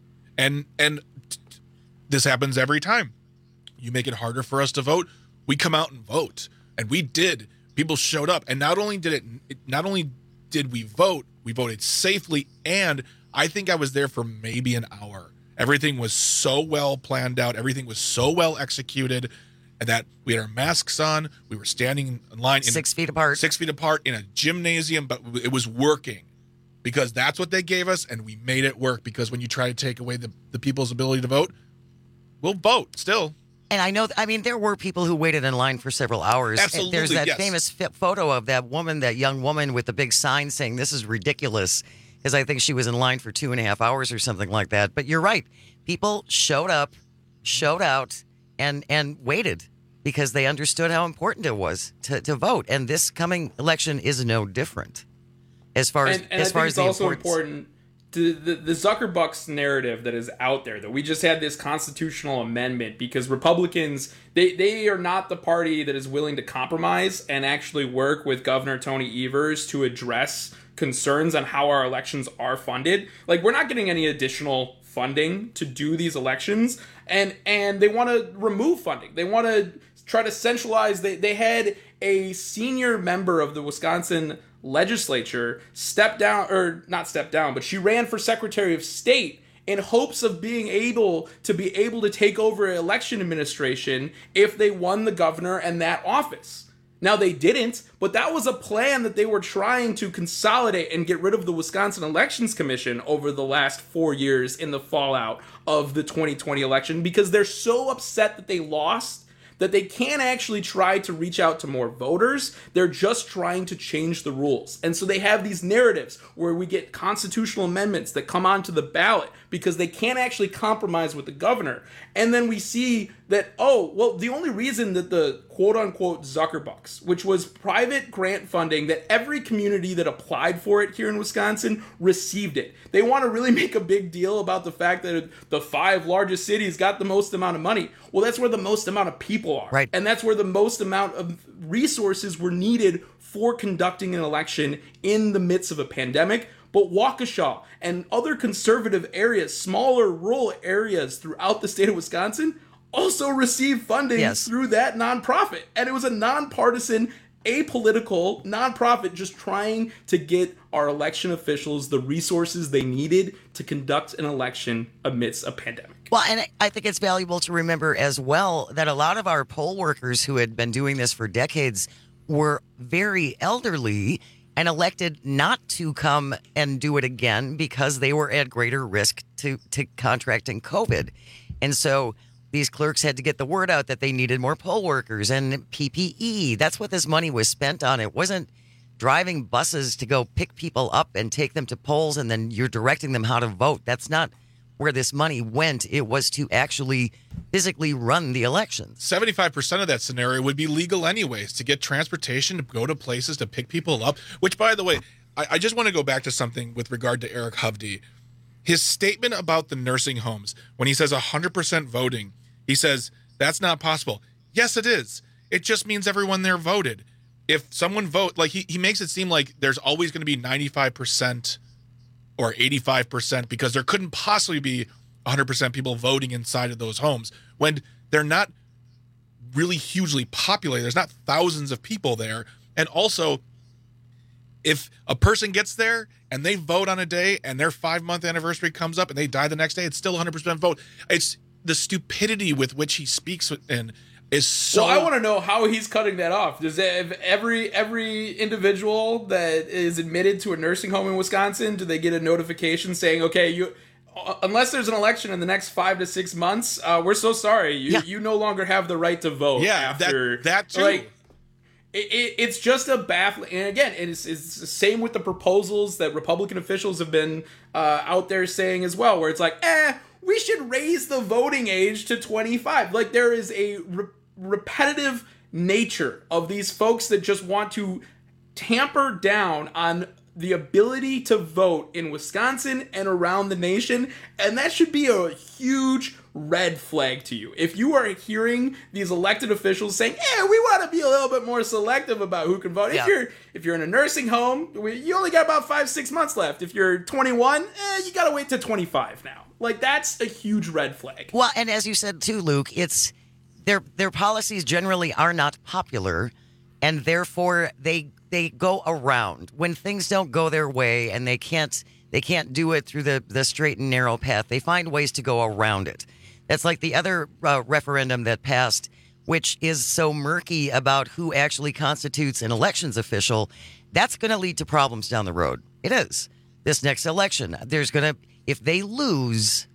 And and t- t- this happens every time. You make it harder for us to vote, we come out and vote. And we did. People showed up, and not only did it, it not only did we vote, we voted safely, and I think I was there for maybe an hour. Everything was so well planned out, everything was so well executed, and that we had our masks on, we were standing in line in six feet apart, six feet apart in a gymnasium, but it was working because that's what they gave us, and we made it work. Because when you try to take away the, the people's ability to vote, we'll vote still. And I know, I mean, there were people who waited in line for several hours. Absolutely, There's that yes. famous fi- photo of that woman, that young woman with the big sign saying, this is ridiculous, because I think she was in line for two and a half hours or something like that. But you're right. People showed up, showed out, and and waited because they understood how important it was to, to vote. And this coming election is no different as far as, and, and as I far think as it's the also importance. important. The, the, the Zuckerbucks narrative that is out there, that we just had this constitutional amendment because Republicans, they, they are not the party that is willing to compromise and actually work with Governor Tony Evers to address concerns on how our elections are funded. Like, we're not getting any additional funding to do these elections, and and they want to remove funding. They want to try to centralize. They, they had a senior member of the Wisconsin legislature step down, or not step down, but she ran for Secretary of State in hopes of being able to be able to take over election administration if they won the governor and that office. Now, they didn't, but that was a plan that they were trying to consolidate and get rid of the Wisconsin Elections Commission over the last four years in the fallout of the twenty twenty election, because they're so upset that they lost that they can't actually try to reach out to more voters. They're just trying to change the rules. And so they have these narratives where we get constitutional amendments that come onto the ballot because they can't actually compromise with the governor. And then we see that, oh, well, the only reason that the quote-unquote Zuckerbucks, which was private grant funding that every community that applied for it here in Wisconsin received it. They want to really make a big deal about the fact that the five largest cities got the most amount of money. Well, that's where the most amount of people are. Right. And that's where the most amount of resources were needed for conducting an election in the midst of a pandemic. But Waukesha and other conservative areas, smaller rural areas throughout the state of Wisconsin, also received funding yes. through that nonprofit. And it was a nonpartisan, apolitical nonprofit just trying to get our election officials the resources they needed to conduct an election amidst a pandemic. Well, and I think it's valuable to remember as well that a lot of our poll workers who had been doing this for decades were very elderly and elected not to come and do it again because they were at greater risk to, to contracting COVID. And so these clerks had to get the word out that they needed more poll workers and P P E. That's what this money was spent on. It wasn't driving buses to go pick people up and take them to polls and then you're directing them how to vote. That's not where this money went. It was to actually physically run the elections. seventy-five percent of that scenario would be legal anyways, to get transportation, to go to places, to pick people up, which, by the way, I, I just want to go back to something with regard to Eric Hovde. His statement about the nursing homes, when he says one hundred percent voting, he says, that's not possible. Yes, it is. It just means everyone there voted. If someone vote, like he, he makes it seem like there's always going to be ninety-five percent or eighty-five percent because there couldn't possibly be one hundred percent people voting inside of those homes when they're not really hugely populated. There's not thousands of people there. And also, if a person gets there and they vote on a day and their five-month anniversary comes up and they die the next day, it's still one hundred percent vote. It's the stupidity with which he speaks in is so... Well, I want to know how he's cutting that off. Does every every individual that is admitted to a nursing home in Wisconsin, do they get a notification saying, okay, you... unless there's an election in the next five to six months, uh, we're so sorry. You yeah. you no longer have the right to vote. Yeah, after, that, that too. Like, it, it, it's just a baffling... And again, it's, it's the same with the proposals that Republican officials have been uh, out there saying as well, where it's like, eh, we should raise the voting age to twenty-five. Like, there is a re- repetitive nature of these folks that just want to tamper down on the ability to vote in Wisconsin and around the nation, and that should be a huge red flag to you. If you are hearing these elected officials saying, "Yeah, we want to be a little bit more selective about who can vote." Yeah. If you're if you're in a nursing home, you only got about five six months left. If you're twenty-one, eh, you got to wait to twenty-five now. Like, that's a huge red flag. Well, and as you said too, Luke, it's their their policies generally are not popular, and therefore they. They go around when things don't go their way and they can't they can't do it through the, the straight and narrow path. They find ways to go around it. That's like the other uh, referendum that passed, which is so murky about who actually constitutes an elections official. That's going to lead to problems down the road. It is. This next election, there's going to, if they lose,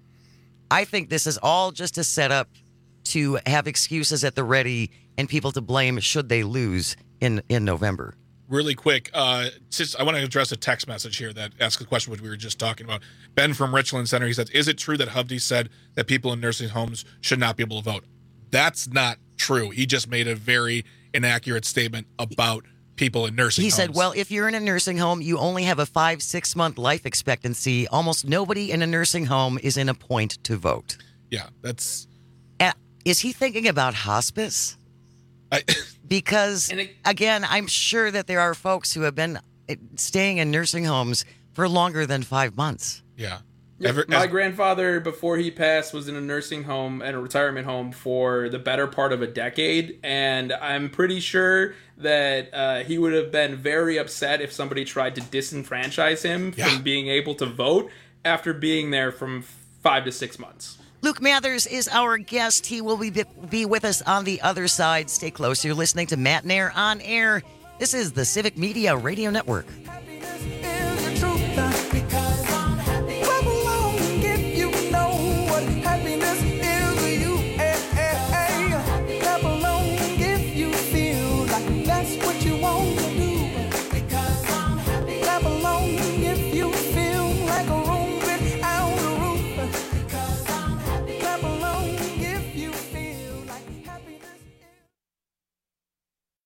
I think this is all just a setup to have excuses at the ready and people to blame should they lose in, in November. Really quick, uh, just, I want to address a text message here that asks a question which we were just talking about. Ben from Richland Center, he says, is it true that Hovde said that people in nursing homes should not be able to vote? That's not true. He just made a very inaccurate statement about people in nursing he homes. He said, well, if you're in a nursing home, you only have a five, six-month life expectancy. Almost nobody in a nursing home is in a point to vote. Yeah, that's... Uh, is he thinking about hospice? I... Because, it, again, I'm sure that there are folks who have been staying in nursing homes for longer than five months. Yeah. yeah Ever, my as, grandfather, before he passed, was in a nursing home and a retirement home for the better part of a decade. And I'm pretty sure that uh, he would have been very upset if somebody tried to disenfranchise him yeah. from being able to vote after being there from five to six months. Luke Mathers is our guest. He will be be with us on the other side. Stay close. You're listening to Matt Nair on Air. This is the Civic Media Radio Network. Clap along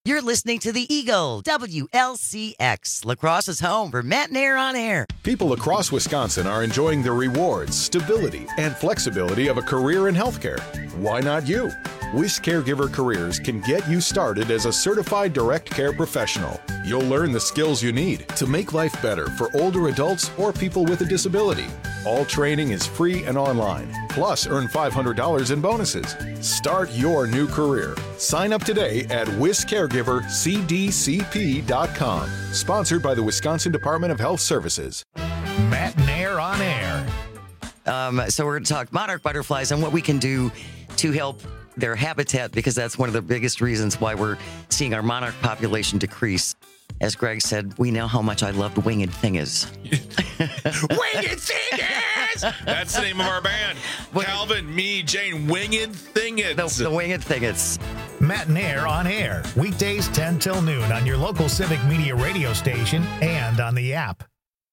You're listening to the Eagle, W L C X, La Crosse's home for Matt Nair on Air. People across Wisconsin are enjoying the rewards, stability, and flexibility of a career in healthcare. Why not you? Wish Caregiver Careers can get you started as a certified direct care professional. You'll learn the skills you need to make life better for older adults or people with a disability. All training is free and online. Plus, earn five hundred dollars in bonuses. Start your new career. Sign up today at wis caregiver c d c p dot com. Sponsored by the Wisconsin Department of Health Services. Matt Nair on Air. Um, so we're going to talk monarch butterflies and what we can do to help their habitat, because that's one of the biggest reasons why we're seeing our monarch population decrease. As Greg said, we know how much I loved Winged Thingers. Winged Thingers! That's the name of our band. Calvin, me, Jane, Winged Thingers. The, the Winged Thingers. Matt Nair on Air. Weekdays ten till noon on your local Civic Media radio station and on the app.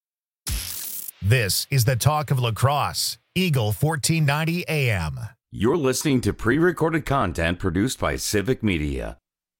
This is the talk of La Crosse. Eagle fourteen ninety A M. You're listening to pre-recorded content produced by Civic Media.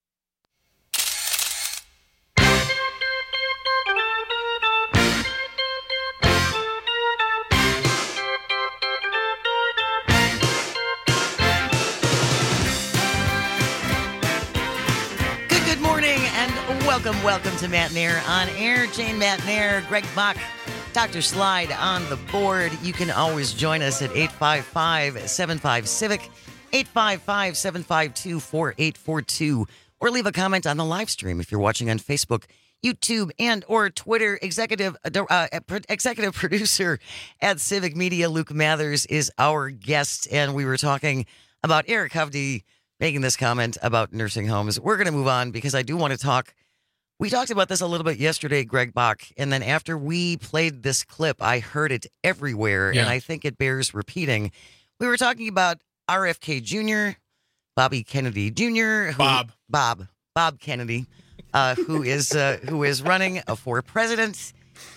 Good, good morning and welcome, welcome to Matt Nair on Air. Jane Matt Nair, Greg Bach, Doctor Slide on the board. You can always join us at eight five five, seven five, CIVIC, eight five five, seven five two, four eight four two, or leave a comment on the live stream if you're watching on Facebook, YouTube, and or Twitter. Executive uh, executive producer at Civic Media, Luke Mathers, is our guest, and we were talking about Eric Hovde making this comment about nursing homes. We're going to move on because I do want to talk. We talked about this a little bit yesterday, Greg Bach, and then after we played this clip, I heard it everywhere, Yeah. and I think it bears repeating. We were talking about R F K Junior, Bobby Kennedy Junior, who, Bob. Bob, Bob Kennedy, uh, who is uh, who is running for president,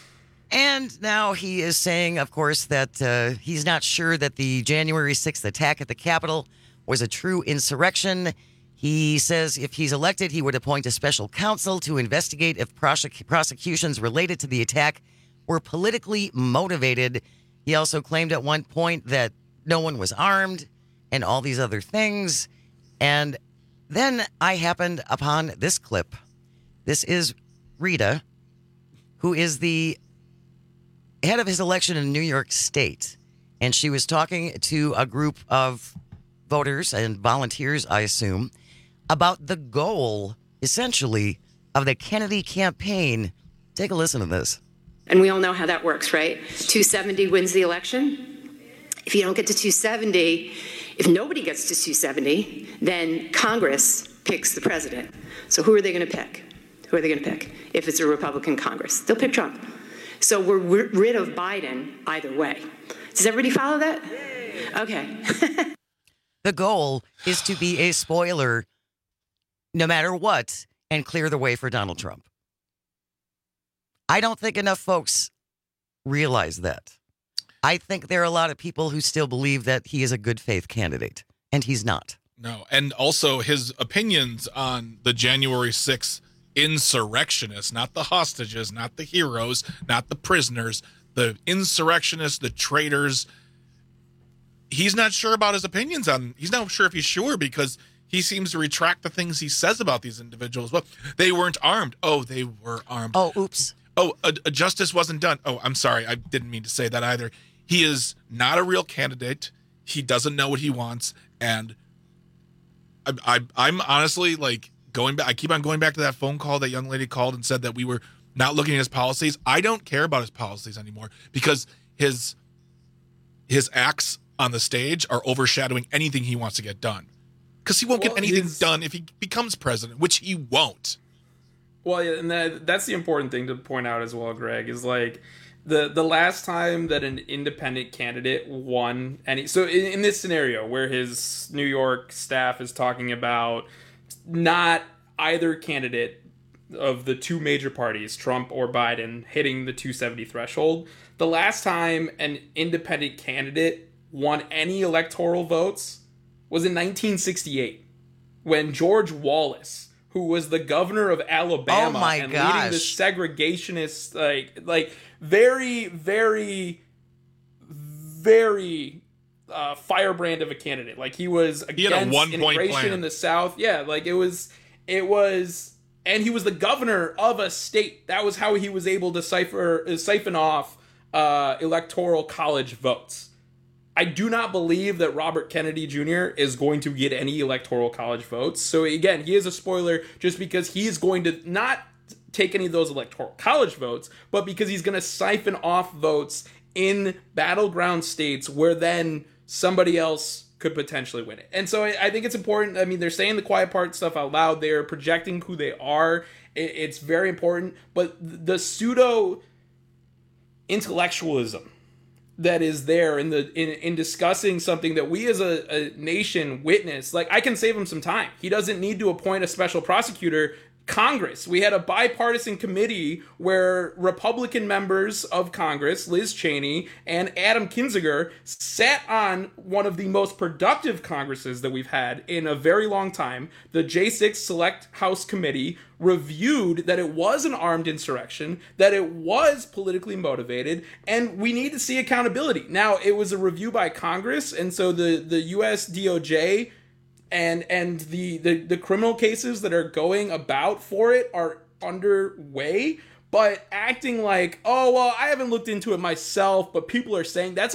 and now he is saying, of course, that uh, he's not sure that the January sixth attack at the Capitol was a true insurrection. He says if he's elected, he would appoint a special counsel to investigate if prosec- prosecutions related to the attack were politically motivated. He also claimed at one point that no one was armed and all these other things. And then I happened upon this clip. This is Rita, who is the head of his election in New York State. And she was talking to a group of voters and volunteers, I assume, about the goal, essentially, of the Kennedy campaign. Take a listen to this. And we all know how that works, right? two seventy wins the election. If you don't get to two seventy, if nobody gets to two seventy, then Congress picks the president. So who are they going to pick? Who are they going to pick? If it's a Republican Congress, they'll pick Trump. So we're rid of Biden either way. Does everybody follow that? Okay. The goal is to be a spoiler no matter what, and clear the way for Donald Trump. I don't think enough folks realize that. I think there are a lot of people who still believe that he is a good faith candidate, and he's not. No, and also his opinions on the January sixth insurrectionists, not the hostages, not the heroes, not the prisoners, the insurrectionists, the traitors. He's not sure about his opinions on, he's not sure if he's sure because he seems to retract the things he says about these individuals. Well, they weren't armed. Oh, they were armed. Oh, oops. Oh, a, a justice wasn't done. Oh, I'm sorry. I didn't mean to say that either. He is not a real candidate. He doesn't know what he wants. And I, I, I'm honestly like going back. I keep on going back to that phone call that young lady called and said that we were not looking at his policies. I don't care about his policies anymore because his his acts on the stage are overshadowing anything he wants to get done. Because he won't well, get anything his... done if he becomes president, which he won't. Well, yeah, and that, that's the important thing to point out as well, Greg, is like the the last time that an independent candidate won any. So in, in this scenario where his New York staff is talking about not either candidate of the two major parties, Trump or Biden, hitting the two seventy threshold, the last time an independent candidate won any electoral votes was in nineteen sixty-eight when George Wallace, who was the governor of Alabama Oh my and gosh. leading the segregationist, like, like very, very, very uh, firebrand of a candidate. Like he was He had a against one-point integration plan. in the South. Yeah, like it was, it was, and he was the governor of a state. That was how he was able to cipher, uh, siphon off uh, electoral college votes. I do not believe that Robert Kennedy Junior is going to get any electoral college votes. So again, he is a spoiler just because he is going to not take any of those electoral college votes, but because he's going to siphon off votes in battleground states where then somebody else could potentially win it. And so I, I think it's important. I mean, they're saying the quiet part stuff out loud. They're projecting who they are. It, it's very important. But the pseudo intellectualism that is there in the in, in discussing something that we as a, a nation witness, like I can save him some time. He doesn't need to appoint a special prosecutor. Congress, we had a bipartisan committee where Republican members of Congress, Liz Cheney and Adam Kinzinger, sat on one of the most productive Congresses that we've had in a very long time. The J six Select House Committee reviewed that it was an armed insurrection, that it was politically motivated, and we need to see accountability. Now, it was a review by Congress, and so the, the U S D O J and and the, the, the criminal cases that are going about for it are underway, but acting like, oh, well, I haven't looked into it myself, but people are saying, that's a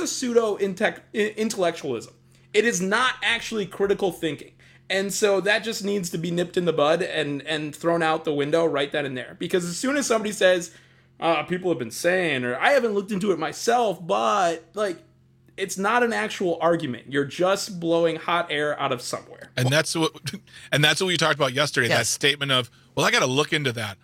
pseudo-intellectualism. It is not actually critical thinking. And so that just needs to be nipped in the bud and, and thrown out the window right then and there. Because as soon as somebody says, uh, people have been saying, or I haven't looked into it myself, but, like, it's not an actual argument. You're just blowing hot air out of somewhere. And that's what and that's what we talked about yesterday, Yes. that statement of, well, I got to look into that.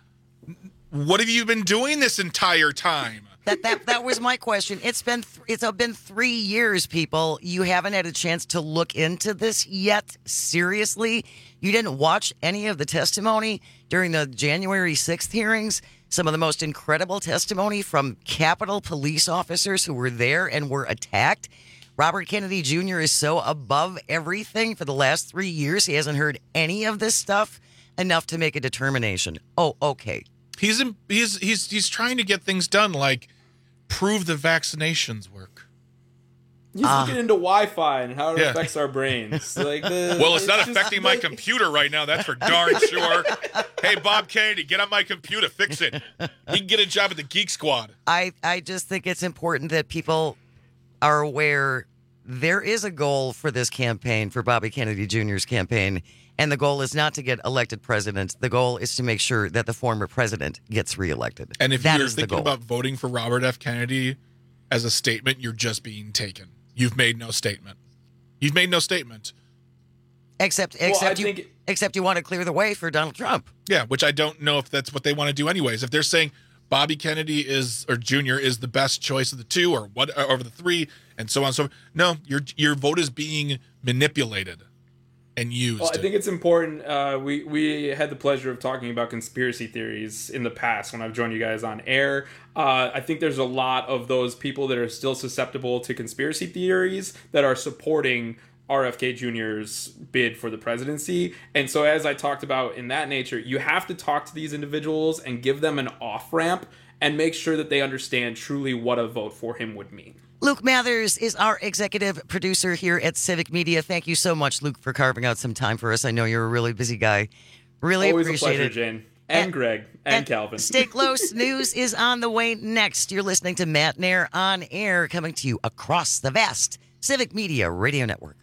What have you been doing this entire time? That that that was my question. It's been th- it's been three years, people. You haven't had a chance to look into this yet. Seriously, you didn't watch any of the testimony during the January sixth hearings. Some of the most incredible testimony from Capitol police officers who were there and were attacked. Robert Kennedy Junior is so above everything for the last three years. He hasn't heard any of this stuff enough to make a determination. Oh, okay. He's in, he's he's he's trying to get things done, like prove the vaccinations work. He's Uh, looking into Wi-Fi and how it Yeah. affects our brains. Like the, Well, it's not just affecting my like- computer right now. That's for darn sure. Hey, Bob Kennedy, get on my computer, fix it. He can get a job at the Geek Squad. I, I just think it's important that people are aware there is a goal for this campaign, for Bobby Kennedy Junior's campaign, and the goal is not to get elected president. The goal is to make sure that the former president gets reelected. And if That you're is the thinking goal. about voting for Robert F. Kennedy as a statement, you're just being taken. You've made no statement. You've made no statement. Except, Well, except I you, think- except you want to clear the way for Donald Trump. Yeah, which I don't know if that's what they want to do anyways. If they're saying Bobby Kennedy is or Junior is the best choice of the two or what over the three and so on and so forth. No, your your vote is being manipulated and used. Well, I think it's important. Uh, we we had the pleasure of talking about conspiracy theories in the past when I've joined you guys on air. Uh, I think there's a lot of those people that are still susceptible to conspiracy theories that are supporting R F K Junior's bid for the presidency. And so as I talked about in that nature, you have to talk to these individuals and give them an off-ramp and make sure that they understand truly what a vote for him would mean. Luke Mathers is our executive producer here at Civic Media. Thank you so much, Luke, for carving out some time for us. I know you're a really busy guy. Really Always appreciate a pleasure, it. Jane. And, and Greg. And, and Calvin. Stay close. News is on the way next. You're listening to Matt Nair on air, coming to you across the vast Civic Media Radio Network.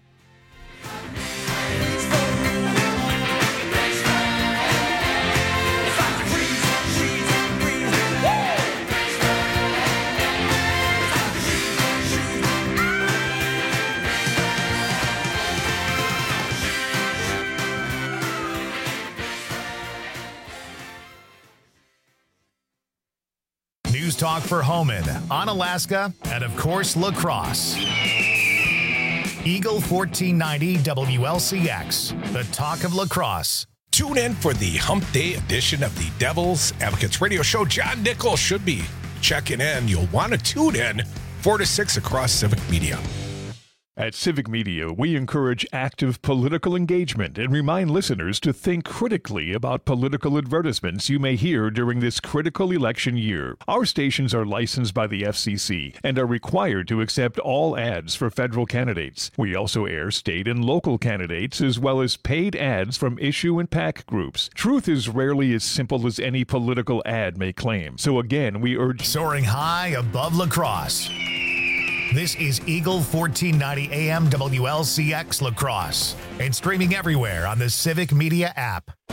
News Talk for Homan, on Alaska, and of course, La Crosse. Eagle fourteen ninety W L C X, the talk of La Crosse. Tune in for the Hump Day edition of the Devil's Advocates radio show. John Nichols should be checking in. You'll want to tune in four to six across Civic Media. At Civic Media, we encourage active political engagement and remind listeners to think critically about political advertisements you may hear during this critical election year. Our stations are licensed by the F C C and are required to accept all ads for federal candidates. We also air state and local candidates as well as paid ads from issue and PAC groups. Truth is rarely as simple as any political ad may claim. So again, we urge... Soaring high above La Crosse. This is Eagle fourteen ninety A M W L C X La Crosse and streaming everywhere on the Civic Media app.